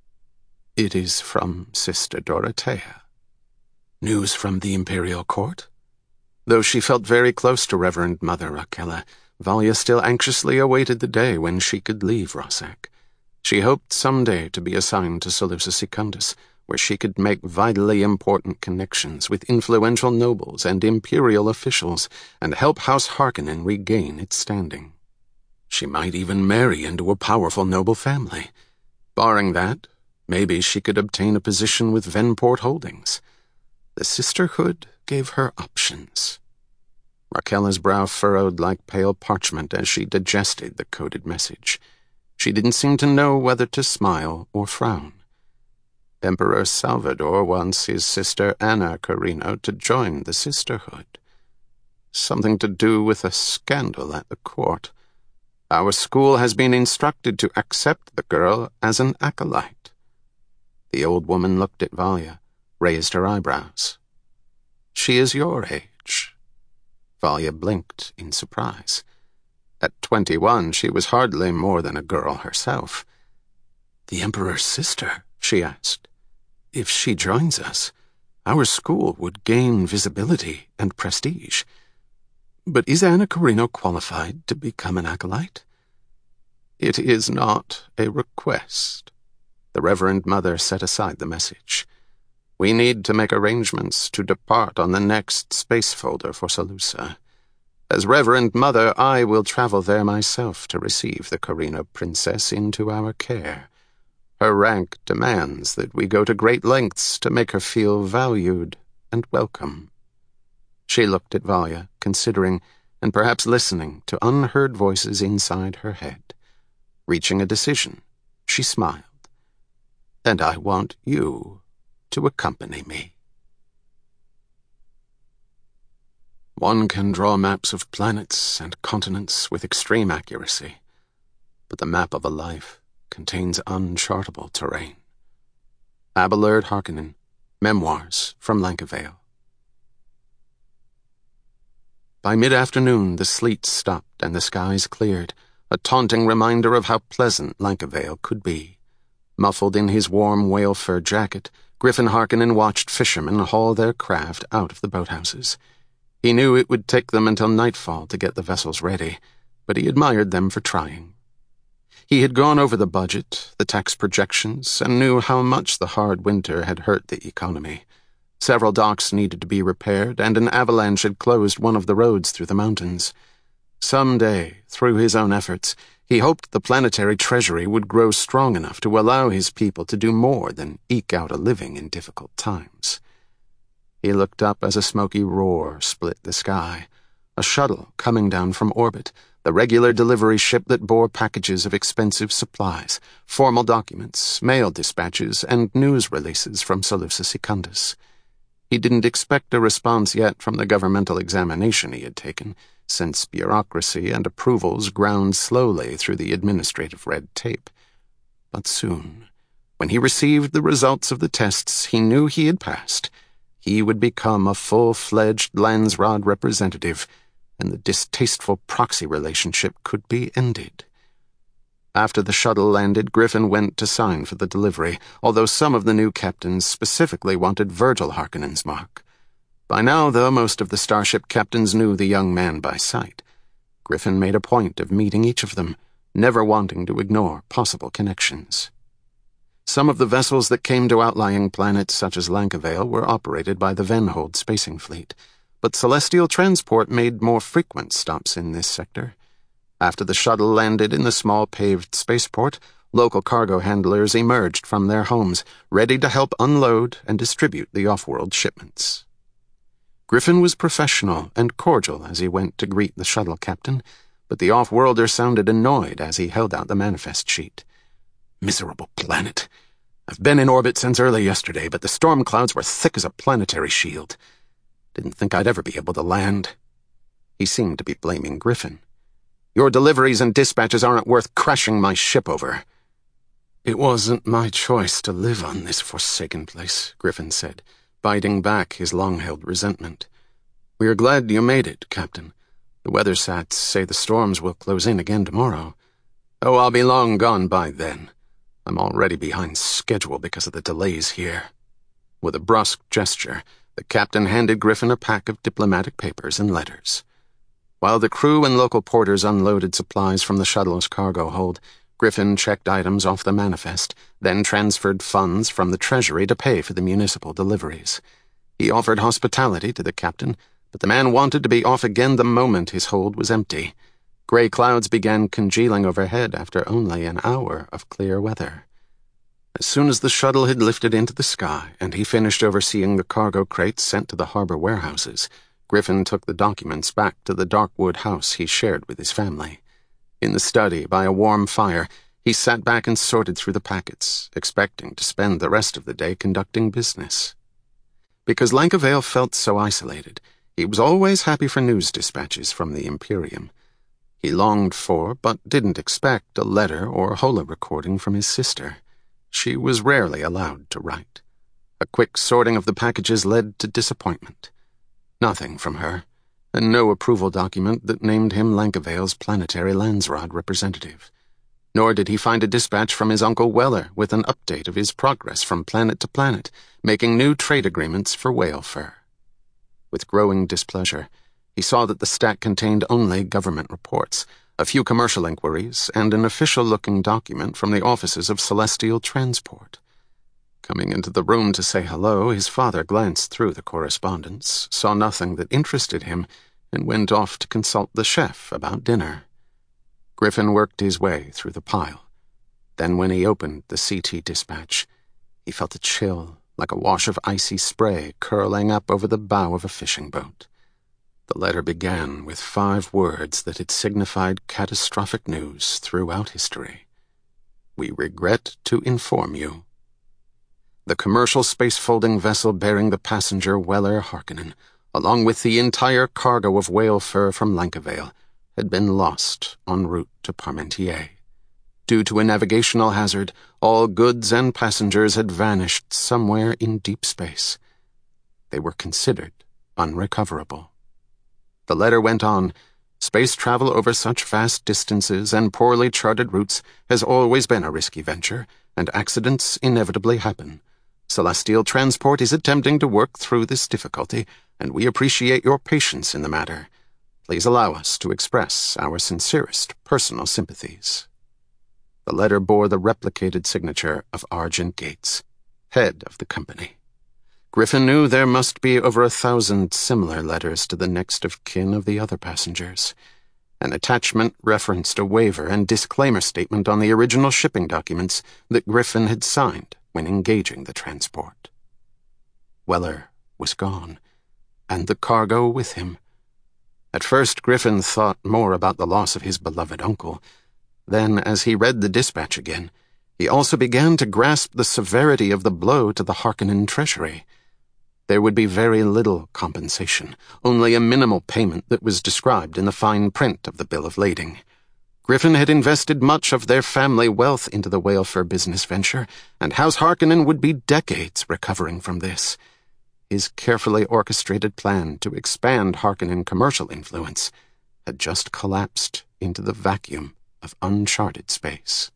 It is from Sister Dorothea. News from the Imperial Court? Though she felt very close to Reverend Mother Raquella, Valya still anxiously awaited the day when she could leave Rossack. She hoped someday to be assigned to Salusa Secundus, where she could make vitally important connections with influential nobles and imperial officials and help House Harkonnen regain its standing. She might even marry into a powerful noble family. Barring that, maybe she could obtain a position with Venport Holdings. The sisterhood gave her options. Raquella's brow furrowed like pale parchment as she digested the coded message. She didn't seem to know whether to smile or frown. Emperor Salvador wants his sister Anna Carino to join the sisterhood. Something to do with a scandal at the court. Our school has been instructed to accept the girl as an acolyte. The old woman looked at Valya, raised her eyebrows. She is your age. Valya blinked in surprise. At 21, she was hardly more than a girl herself. The Emperor's sister? She asked. If she joins us, our school would gain visibility and prestige. But is Anna Carino qualified to become an acolyte? It is not a request. The Reverend Mother set aside the message. We need to make arrangements to depart on the next space folder for Salusa. As Reverend Mother, I will travel there myself to receive the Carino princess into our care. Her rank demands that we go to great lengths to make her feel valued and welcome. She looked at Valya, considering and perhaps listening to unheard voices inside her head. Reaching a decision, she smiled. And I want you to accompany me. One can draw maps of planets and continents with extreme accuracy, but the map of a life contains unchartable terrain. Abelard Harkonnen, Memoirs from Lankavale. By mid-afternoon, the sleet stopped and the skies cleared, a taunting reminder of how pleasant Lankavale could be. Muffled in his warm whale fur jacket, Griffin Harkonnen watched fishermen haul their craft out of the boathouses. He knew it would take them until nightfall to get the vessels ready, but he admired them for trying. He had gone over the budget, the tax projections, and knew how much the hard winter had hurt the economy. Several docks needed to be repaired, and an avalanche had closed one of the roads through the mountains. Someday, through his own efforts, he hoped the planetary treasury would grow strong enough to allow his people to do more than eke out a living in difficult times. He looked up as a smoky roar split the sky. A shuttle coming down from orbit, the regular delivery ship that bore packages of expensive supplies, formal documents, mail dispatches, and news releases from Salusa Secundus. He didn't expect a response yet from the governmental examination he had taken, since bureaucracy and approvals ground slowly through the administrative red tape. But soon, when he received the results of the tests he knew he had passed, he would become a full-fledged Landsraad representative, and the distasteful proxy relationship could be ended. After the shuttle landed, Griffin went to sign for the delivery, although some of the new captains specifically wanted Virgil Harkonnen's mark. By now, though, most of the starship captains knew the young man by sight. Griffin made a point of meeting each of them, never wanting to ignore possible connections. Some of the vessels that came to outlying planets such as Lankavale were operated by the Venhold spacing fleet, but Celestial Transport made more frequent stops in this sector. After the shuttle landed in the small paved spaceport, local cargo handlers emerged from their homes, ready to help unload and distribute the off-world shipments. Griffin was professional and cordial as he went to greet the shuttle captain, but the off-worlder sounded annoyed as he held out the manifest sheet. "Miserable planet. I've been in orbit since early yesterday, but the storm clouds were thick as a planetary shield. Didn't think I'd ever be able to land." He seemed to be blaming Griffin. "Your deliveries and dispatches aren't worth crashing my ship over." "It wasn't my choice to live on this forsaken place," Griffin said, biting back his long-held resentment. "We are glad you made it, Captain. The weather sats say the storms will close in again tomorrow." "Oh, I'll be long gone by then. I'm already behind schedule because of the delays here." With a brusque gesture, the captain handed Griffin a pack of diplomatic papers and letters. While the crew and local porters unloaded supplies from the shuttle's cargo hold, Griffin checked items off the manifest, then transferred funds from the treasury to pay for the municipal deliveries. He offered hospitality to the captain, but the man wanted to be off again the moment his hold was empty. Gray clouds began congealing overhead after only an hour of clear weather. As soon as the shuttle had lifted into the sky and he finished overseeing the cargo crates sent to the harbor warehouses, Griffin took the documents back to the Darkwood house he shared with his family. In the study, by a warm fire, he sat back and sorted through the packets, expecting to spend the rest of the day conducting business. Because Lankavale felt so isolated, he was always happy for news dispatches from the Imperium. He longed for, but didn't expect, a letter or Hola recording from his sister. She was rarely allowed to write. A quick sorting of the packages led to disappointment. Nothing from her, and no approval document that named him Lankavale's planetary Landsrod representative. Nor did he find a dispatch from his Uncle Weller with an update of his progress from planet to planet, making new trade agreements for whale fur. With growing displeasure, he saw that the stack contained only government reports, a few commercial inquiries, and an official-looking document from the offices of Celestial Transport. Coming into the room to say hello, his father glanced through the correspondence, saw nothing that interested him, and went off to consult the chef about dinner. Griffin worked his way through the pile. Then when he opened the CT dispatch, he felt a chill, like a wash of icy spray curling up over the bow of a fishing boat. The letter began with 5 words that had signified catastrophic news throughout history. "We regret to inform you." The commercial space-folding vessel bearing the passenger Weller Harkonnen, along with the entire cargo of whale fur from Lankavale, had been lost en route to Parmentier. Due to a navigational hazard, all goods and passengers had vanished somewhere in deep space. They were considered unrecoverable. The letter went on, "Space travel over such vast distances and poorly charted routes has always been a risky venture, and accidents inevitably happen. Celestial Transport is attempting to work through this difficulty, and we appreciate your patience in the matter. Please allow us to express our sincerest personal sympathies." The letter bore the replicated signature of Argent Gates, head of the company. Griffin knew there must be over 1,000 similar letters to the next of kin of the other passengers. An attachment referenced a waiver and disclaimer statement on the original shipping documents that Griffin had signed when engaging the transport. Weller was gone, and the cargo with him. At first, Griffin thought more about the loss of his beloved uncle. Then, as he read the dispatch again, he also began to grasp the severity of the blow to the Harkonnen treasury. There would be very little compensation, only a minimal payment that was described in the fine print of the bill of lading. Griffin had invested much of their family wealth into the whale fur business venture, and House Harkonnen would be decades recovering from this. His carefully orchestrated plan to expand Harkonnen commercial influence had just collapsed into the vacuum of uncharted space.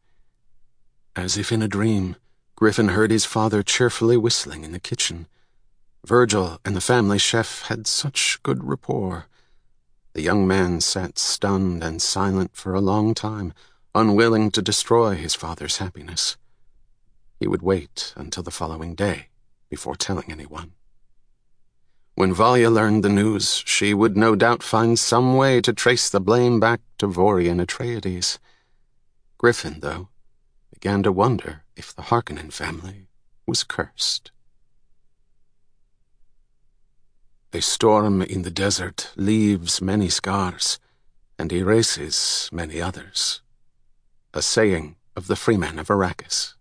As if in a dream, Griffin heard his father cheerfully whistling in the kitchen. Virgil and the family chef had such good rapport. The young man sat stunned and silent for a long time, unwilling to destroy his father's happiness. He would wait until the following day before telling anyone. When Valya learned the news, she would no doubt find some way to trace the blame back to Vorian Atreides. Griffin, though, began to wonder if the Harkonnen family was cursed. A storm in the desert leaves many scars and erases many others. A saying of the Freemen of Arrakis.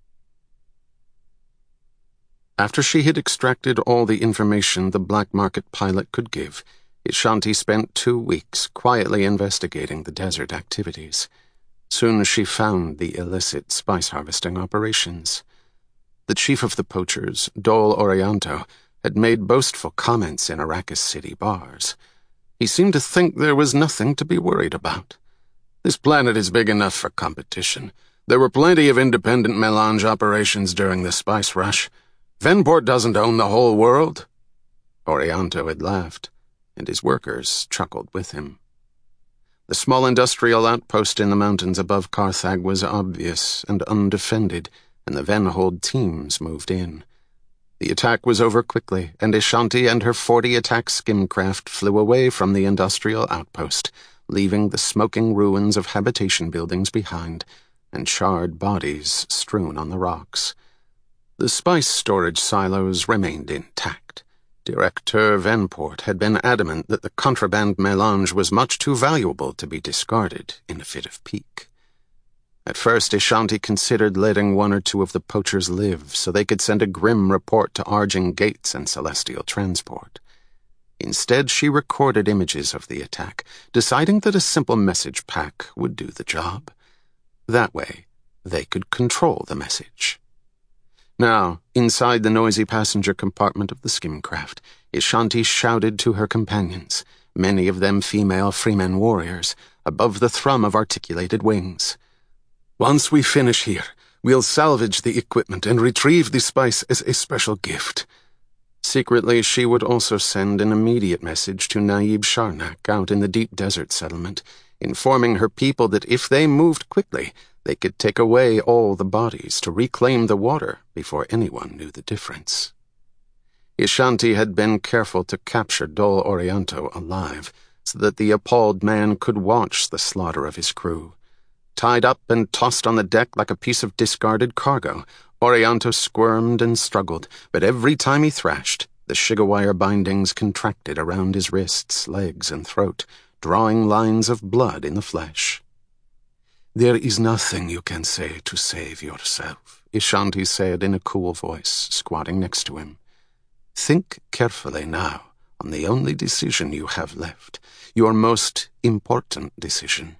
After she had extracted all the information the black market pilot could give, Ishanti spent 2 weeks quietly investigating the desert activities. Soon she found the illicit spice harvesting operations. The chief of the poachers, Dol Orianto, had made boastful comments in Arrakis city bars. He seemed to think there was nothing to be worried about. This planet is big enough for competition. There were plenty of independent melange operations during the spice rush. Venport doesn't own the whole world. Orianto had laughed, and his workers chuckled with him. The small industrial outpost in the mountains above Carthag was obvious and undefended, and the Venhold teams moved in. The attack was over quickly, and Ishanti and her 40 attack skimcraft flew away from the industrial outpost, leaving the smoking ruins of habitation buildings behind and charred bodies strewn on the rocks. The spice storage silos remained intact. Directeur Venport had been adamant that the contraband melange was much too valuable to be discarded in a fit of pique. At first, Ishanti considered letting 1 or 2 of the poachers live so they could send a grim report to Argent Gates and Celestial Transport. Instead, she recorded images of the attack, deciding that a simple message pack would do the job. That way, they could control the message. Now, inside the noisy passenger compartment of the skimcraft, Ishanti shouted to her companions, many of them female Freemen warriors, above the thrum of articulated wings. "Once we finish here, we'll salvage the equipment and retrieve the spice as a special gift." Secretly, she would also send an immediate message to Naib Sharnak out in the deep desert settlement, informing her people that if they moved quickly, they could take away all the bodies to reclaim the water before anyone knew the difference. Ishanti had been careful to capture Dol Orianto alive, so that the appalled man could watch the slaughter of his crew. Tied up and tossed on the deck like a piece of discarded cargo, Orianto squirmed and struggled, but every time he thrashed, the shigawire bindings contracted around his wrists, legs, and throat, drawing lines of blood in the flesh. "There is nothing you can say to save yourself," Ishanti said in a cool voice, squatting next to him. "Think carefully now on the only decision you have left, your most important decision.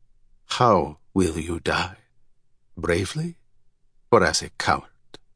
How will you die? Bravely, or as a coward?"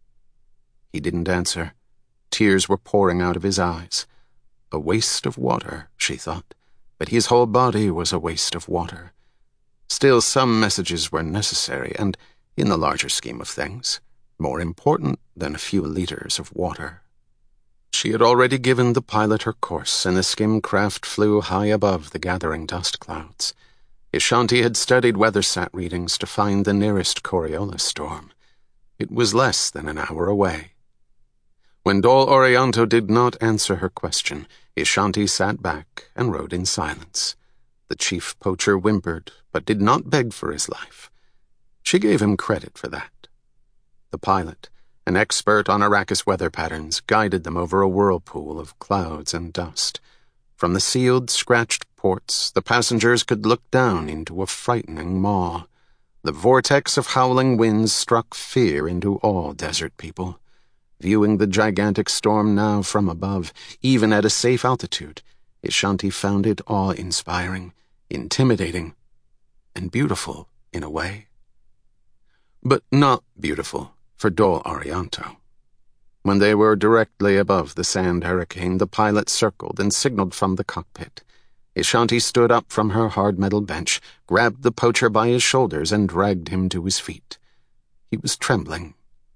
He didn't answer. Tears were pouring out of his eyes. A waste of water, she thought, but his whole body was a waste of water. Still, some messages were necessary and, in the larger scheme of things, more important than a few liters of water. She had already given the pilot her course, and the skimcraft flew high above the gathering dust clouds. Ishanti had studied WeatherSat readings to find the nearest Coriolis storm. It was less than an hour away. When Dol Orianto did not answer her question, Ishanti sat back and rode in silence. The chief poacher whimpered, but did not beg for his life. She gave him credit for that. The pilot, an expert on Arrakis weather patterns, guided them over a whirlpool of clouds and dust. From the sealed, scratched ports, the passengers could look down into a frightening maw. The vortex of howling winds struck fear into all desert people. Viewing the gigantic storm now from above, even at a safe altitude, Ishanti found it awe-inspiring, intimidating, and beautiful in a way. But not beautiful for Dol Orianto. When they were directly above the sand hurricane, the pilot circled and signaled from the cockpit. Ishanti stood up from her hard metal bench, grabbed the poacher by his shoulders, and dragged him to his feet. He was trembling.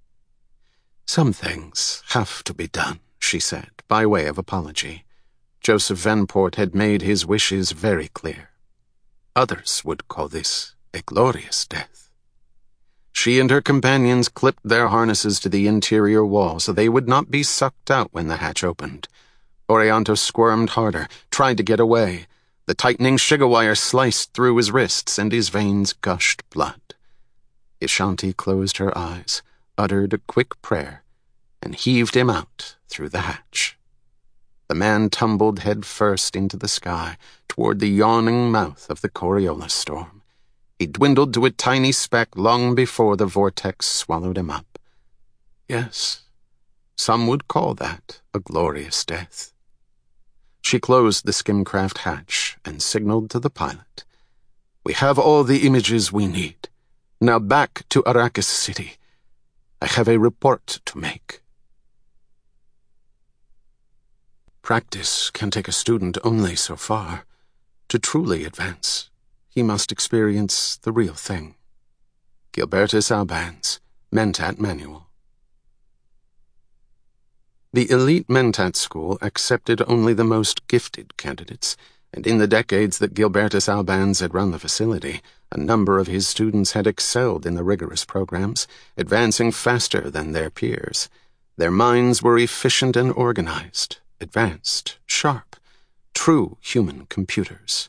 "Some things have to be done," she said, by way of apology. Joseph Venport had made his wishes very clear. Others would call this a glorious death. She and her companions clipped their harnesses to the interior wall so they would not be sucked out when the hatch opened. Orianto squirmed harder, tried to get away. The tightening Shiga wire sliced through his wrists and his veins gushed blood. Ishanti closed her eyes, uttered a quick prayer, and heaved him out through the hatch. The man tumbled head first into the sky, toward the yawning mouth of the Coriolis storm. He dwindled to a tiny speck long before the vortex swallowed him up. Yes, some would call that a glorious death. She closed the skimcraft hatch and signaled to the pilot. We have all the images we need. Now back to Arrakis City. I have a report to make. Practice can take a student only so far. To truly advance, he must experience the real thing. Gilbertus Albans, Mentat Manual. The elite Mentat school accepted only the most gifted candidates, and in the decades that Gilbertus Albans had run the facility, a number of his students had excelled in the rigorous programs, advancing faster than their peers. Their minds were efficient and organized, advanced, sharp, true human computers.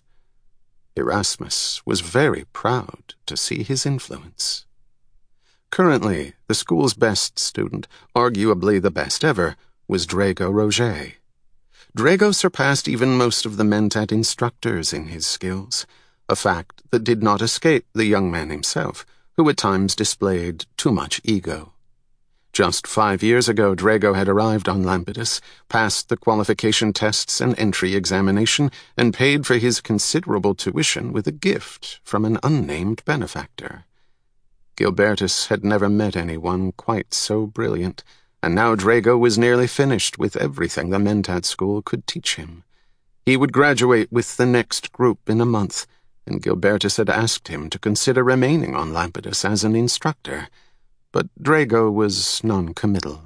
Erasmus was very proud to see his influence. Currently, the school's best student, arguably the best ever, was Drago Roget. Drago surpassed even most of the Mentat instructors in his skills, a fact that did not escape the young man himself, who at times displayed too much ego. Just 5 years ago, Drago had arrived on Lampetus, passed the qualification tests and entry examination, and paid for his considerable tuition with a gift from an unnamed benefactor. Gilbertus had never met anyone quite so brilliant, and now Drago was nearly finished with everything the Mentat school could teach him. He would graduate with the next group in a month, and Gilbertus had asked him to consider remaining on Lampetus as an instructor. But Drago was non-committal.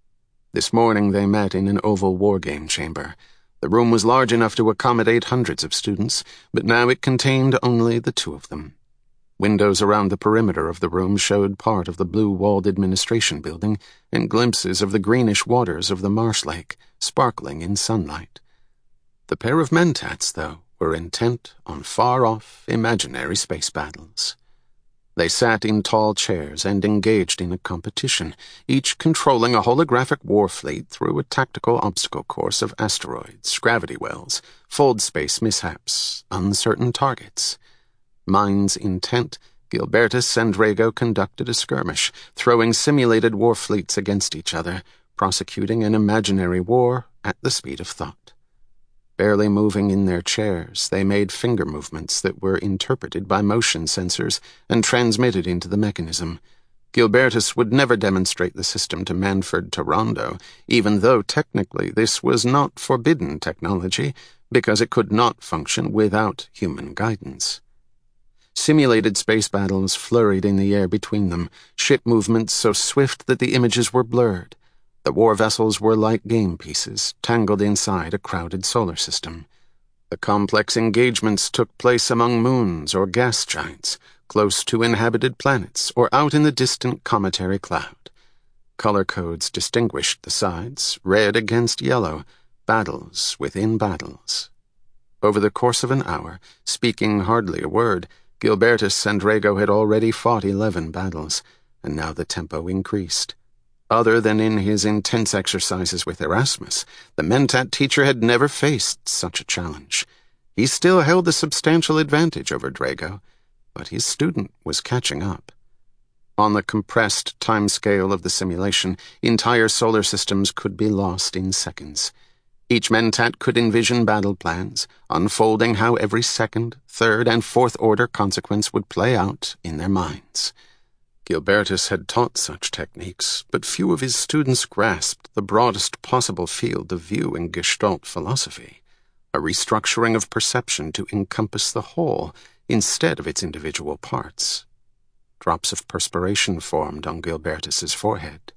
This morning they met in an oval wargame chamber. The room was large enough to accommodate hundreds of students, but now it contained only the two of them. Windows around the perimeter of the room showed part of the blue-walled administration building and glimpses of the greenish waters of the marsh lake, sparkling in sunlight. The pair of Mentats, though, were intent on far-off, imaginary space battles. They sat in tall chairs and engaged in a competition, each controlling a holographic war fleet through a tactical obstacle course of asteroids, gravity wells, fold space mishaps, uncertain targets. Minds intent, Gilbertus and Drago conducted a skirmish, throwing simulated war fleets against each other, prosecuting an imaginary war at the speed of thought. Barely moving in their chairs, they made finger movements that were interpreted by motion sensors and transmitted into the mechanism. Gilbertus would never demonstrate the system to Manfred Tarondo, even though technically this was not forbidden technology, because it could not function without human guidance. Simulated space battles flurried in the air between them, ship movements so swift that the images were blurred. The war vessels were like game pieces, tangled inside a crowded solar system. The complex engagements took place among moons or gas giants, close to inhabited planets, or out in the distant cometary cloud. Color codes distinguished the sides, red against yellow, battles within battles. Over the course of an hour, speaking hardly a word, Gilbertus and Drago had already fought 11 battles, and now the tempo increased. Other than in his intense exercises with Erasmus, the Mentat teacher had never faced such a challenge. He still held a substantial advantage over Drago, but his student was catching up. On the compressed timescale of the simulation, entire solar systems could be lost in seconds. Each Mentat could envision battle plans, unfolding how every second, third, and fourth order consequence would play out in their minds. Gilbertus had taught such techniques, but few of his students grasped the broadest possible field of view in Gestalt philosophy, a restructuring of perception to encompass the whole instead of its individual parts. Drops of perspiration formed on Gilbertus's forehead.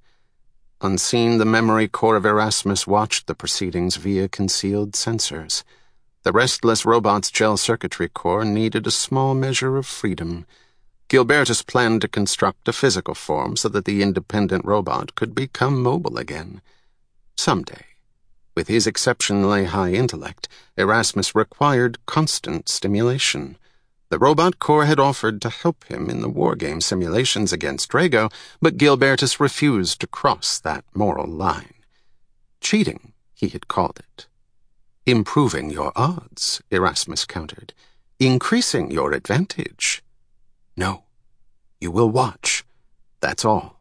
Unseen, the memory core of Erasmus watched the proceedings via concealed sensors. The restless robot's gel circuitry core needed a small measure of freedom. Gilbertus planned to construct a physical form so that the independent robot could become mobile again. Someday. With his exceptionally high intellect, Erasmus required constant stimulation. The Robot Corps had offered to help him in the wargame simulations against Drago, but Gilbertus refused to cross that moral line. Cheating, he had called it. Improving your odds, Erasmus countered. Increasing your advantage. No, you will watch. That's all.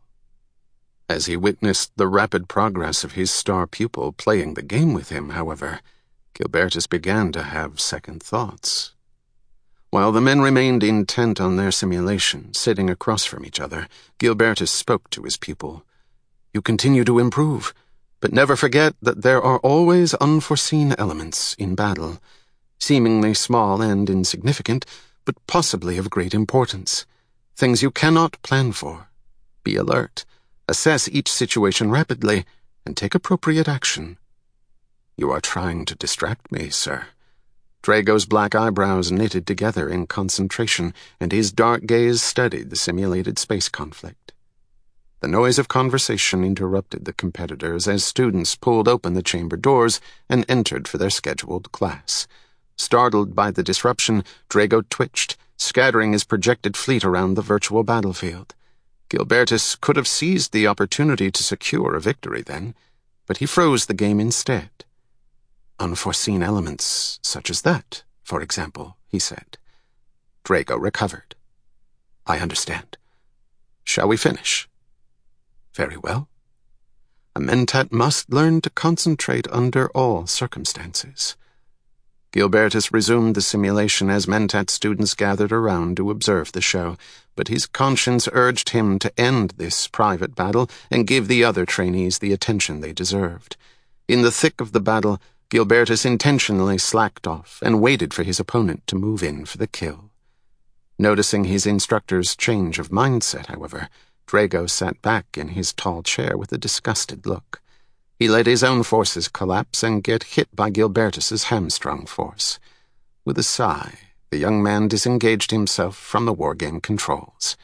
As he witnessed the rapid progress of his star pupil playing the game with him, however, Gilbertus began to have second thoughts. While the men remained intent on their simulation, sitting across from each other, Gilbertus spoke to his pupil. You continue to improve, but never forget that there are always unforeseen elements in battle, seemingly small and insignificant, but possibly of great importance. Things you cannot plan for. Be alert. Assess each situation rapidly, and take appropriate action. You are trying to distract me, sir. Drago's black eyebrows knitted together in concentration, and his dark gaze studied the simulated space conflict. The noise of conversation interrupted the competitors as students pulled open the chamber doors and entered for their scheduled class. Startled by the disruption, Drago twitched, scattering his projected fleet around the virtual battlefield. Gilbertus could have seized the opportunity to secure a victory then, but he froze the game instead. Unforeseen elements such as that, for example, he said. Drago recovered. I understand. Shall we finish? Very well. A Mentat must learn to concentrate under all circumstances. Gilbertus resumed the simulation as Mentat students gathered around to observe the show, but his conscience urged him to end this private battle and give the other trainees the attention they deserved. In the thick of the battle, Gilbertus intentionally slacked off and waited for his opponent to move in for the kill. Noticing his instructor's change of mindset, however, Drago sat back in his tall chair with a disgusted look. He let his own forces collapse and get hit by Gilbertus's hamstrung force. With a sigh, the young man disengaged himself from the wargame controls.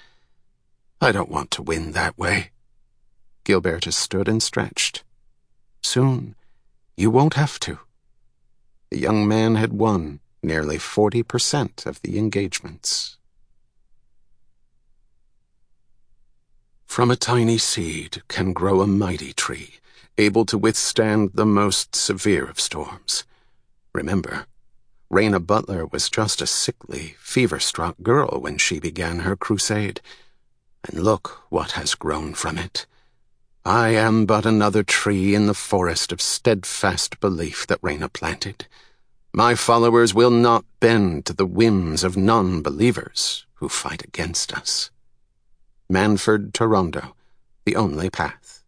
I don't want to win that way. Gilbertus stood and stretched. Soon, you won't have to. The young man had won nearly 40% of the engagements. From a tiny seed can grow a mighty tree, able to withstand the most severe of storms. Remember, Raina Butler was just a sickly, fever-struck girl when she began her crusade, and look what has grown from it. I am but another tree in the forest of steadfast belief that Raina planted. My followers will not bend to the whims of non-believers who fight against us. Manfred Torondo, The Only Path.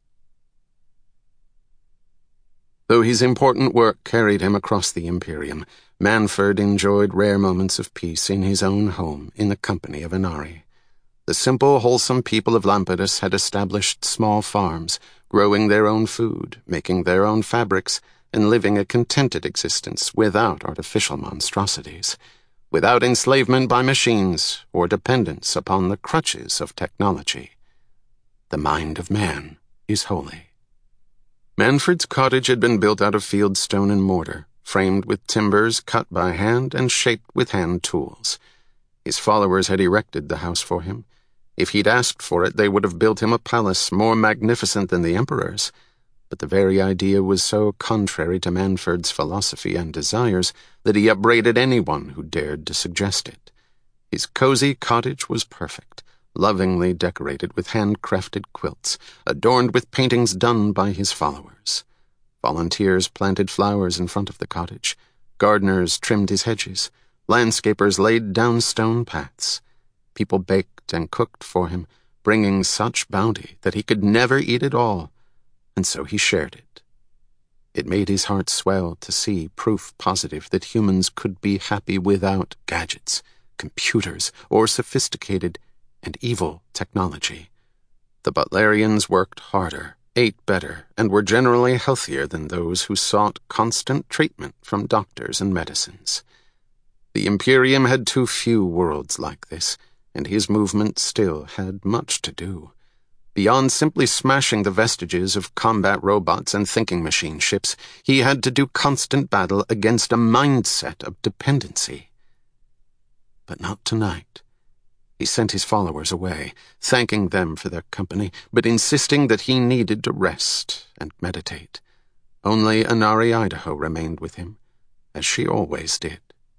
Though his important work carried him across the Imperium, Manfred enjoyed rare moments of peace in his own home in the company of Inari. The simple, wholesome people of Lampetus had established small farms, growing their own food, making their own fabrics, and living a contented existence without artificial monstrosities, without enslavement by machines or dependence upon the crutches of technology. The mind of man is holy. Manfred's cottage had been built out of field stone and mortar, framed with timbers cut by hand and shaped with hand tools. His followers had erected the house for him. If he'd asked for it, they would have built him a palace more magnificent than the emperor's. But the very idea was so contrary to Manfred's philosophy and desires that he upbraided anyone who dared to suggest it. His cozy cottage was perfect, lovingly decorated with handcrafted quilts, adorned with paintings done by his followers. Volunteers planted flowers in front of the cottage. Gardeners trimmed his hedges. Landscapers laid down stone paths. People baked and cooked for him, bringing such bounty that he could never eat it all, and so he shared it. It made his heart swell to see proof positive that humans could be happy without gadgets, computers, or sophisticated and evil technology. The Butlerians worked harder, ate better, and were generally healthier than those who sought constant treatment from doctors and medicines. The Imperium had too few worlds like this, and his movement still had much to do. Beyond simply smashing the vestiges of combat robots and thinking machine ships, he had to do constant battle against a mindset of dependency. But not tonight. He sent his followers away, thanking them for their company, but insisting that he needed to rest and meditate. Only Inari Idaho remained with him, as she always did.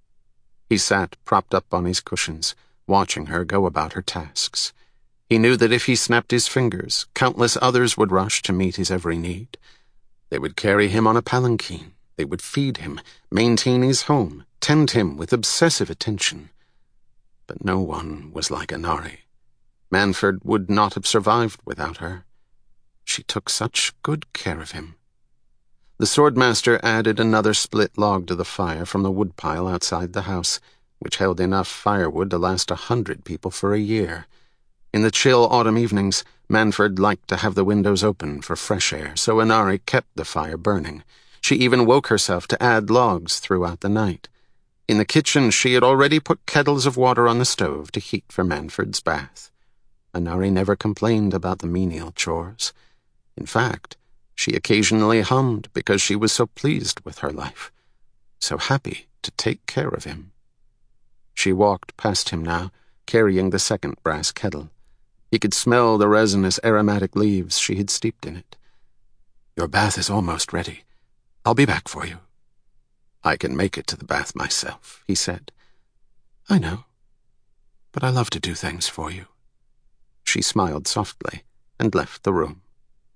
He sat propped up on his cushions, watching her go about her tasks. He knew that if he snapped his fingers, countless others would rush to meet his every need. They would carry him on a palanquin. They would feed him, maintain his home, tend him with obsessive attention. But no one was like Inari. Manfred would not have survived without her. She took such good care of him. The swordmaster added another split log to the fire from the woodpile outside the house, which held enough firewood to last 100 people for a year. In the chill autumn evenings, Manfred liked to have the windows open for fresh air, so Inari kept the fire burning. She even woke herself to add logs throughout the night. In the kitchen, she had already put kettles of water on the stove to heat for Manfred's bath. Inari never complained about the menial chores. In fact, she occasionally hummed because she was so pleased with her life, so happy to take care of him. She walked past him now, carrying the second brass kettle. He could smell the resinous aromatic leaves she had steeped in it. "Your bath is almost ready. I'll be back for you." "I can make it to the bath myself," he said. "I know, but I love to do things for you." She smiled softly and left the room.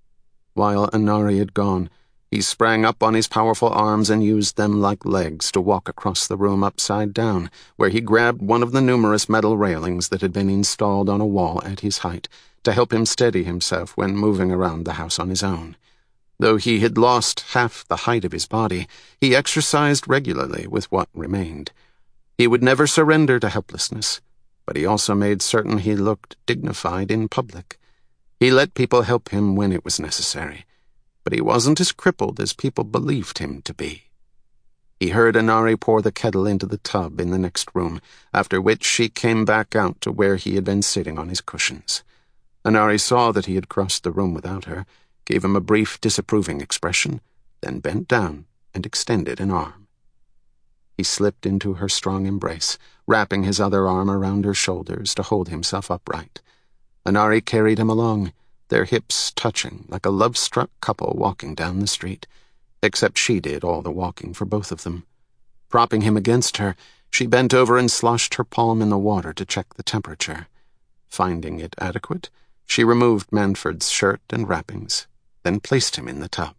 While Inari had gone, he sprang up on his powerful arms and used them like legs to walk across the room upside down, where he grabbed one of the numerous metal railings that had been installed on a wall at his height to help him steady himself when moving around the house on his own. Though he had lost half the height of his body, he exercised regularly with what remained. He would never surrender to helplessness, but he also made certain he looked dignified in public. He let people help him when it was necessary, but he wasn't as crippled as people believed him to be. He heard Inari pour the kettle into the tub in the next room, after which she came back out to where he had been sitting on his cushions. Inari saw that he had crossed the room without her, gave him a brief disapproving expression, then bent down and extended an arm. He slipped into her strong embrace, wrapping his other arm around her shoulders to hold himself upright. Inari carried him along, their hips touching like a love-struck couple walking down the street, except she did all the walking for both of them. Propping him against her, she bent over and sloshed her palm in the water to check the temperature. Finding it adequate, she removed Manfred's shirt and wrappings, then placed him in the tub.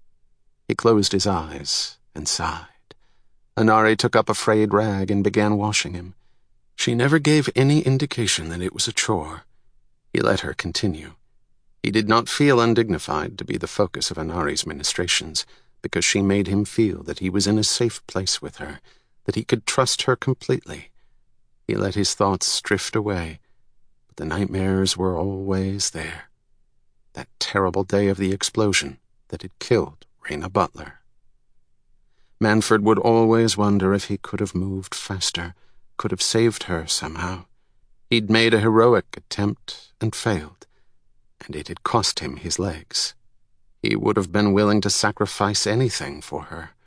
He closed his eyes and sighed. Inari took up a frayed rag and began washing him. She never gave any indication that it was a chore. He let her continue. He did not feel undignified to be the focus of Inari's ministrations, because she made him feel that he was in a safe place with her, that he could trust her completely. He let his thoughts drift away, but the nightmares were always there. That terrible day of the explosion that had killed Raina Butler. Manfred would always wonder if he could have moved faster, could have saved her somehow. He'd made a heroic attempt and failed, and it had cost him his legs. He would have been willing to sacrifice anything for her.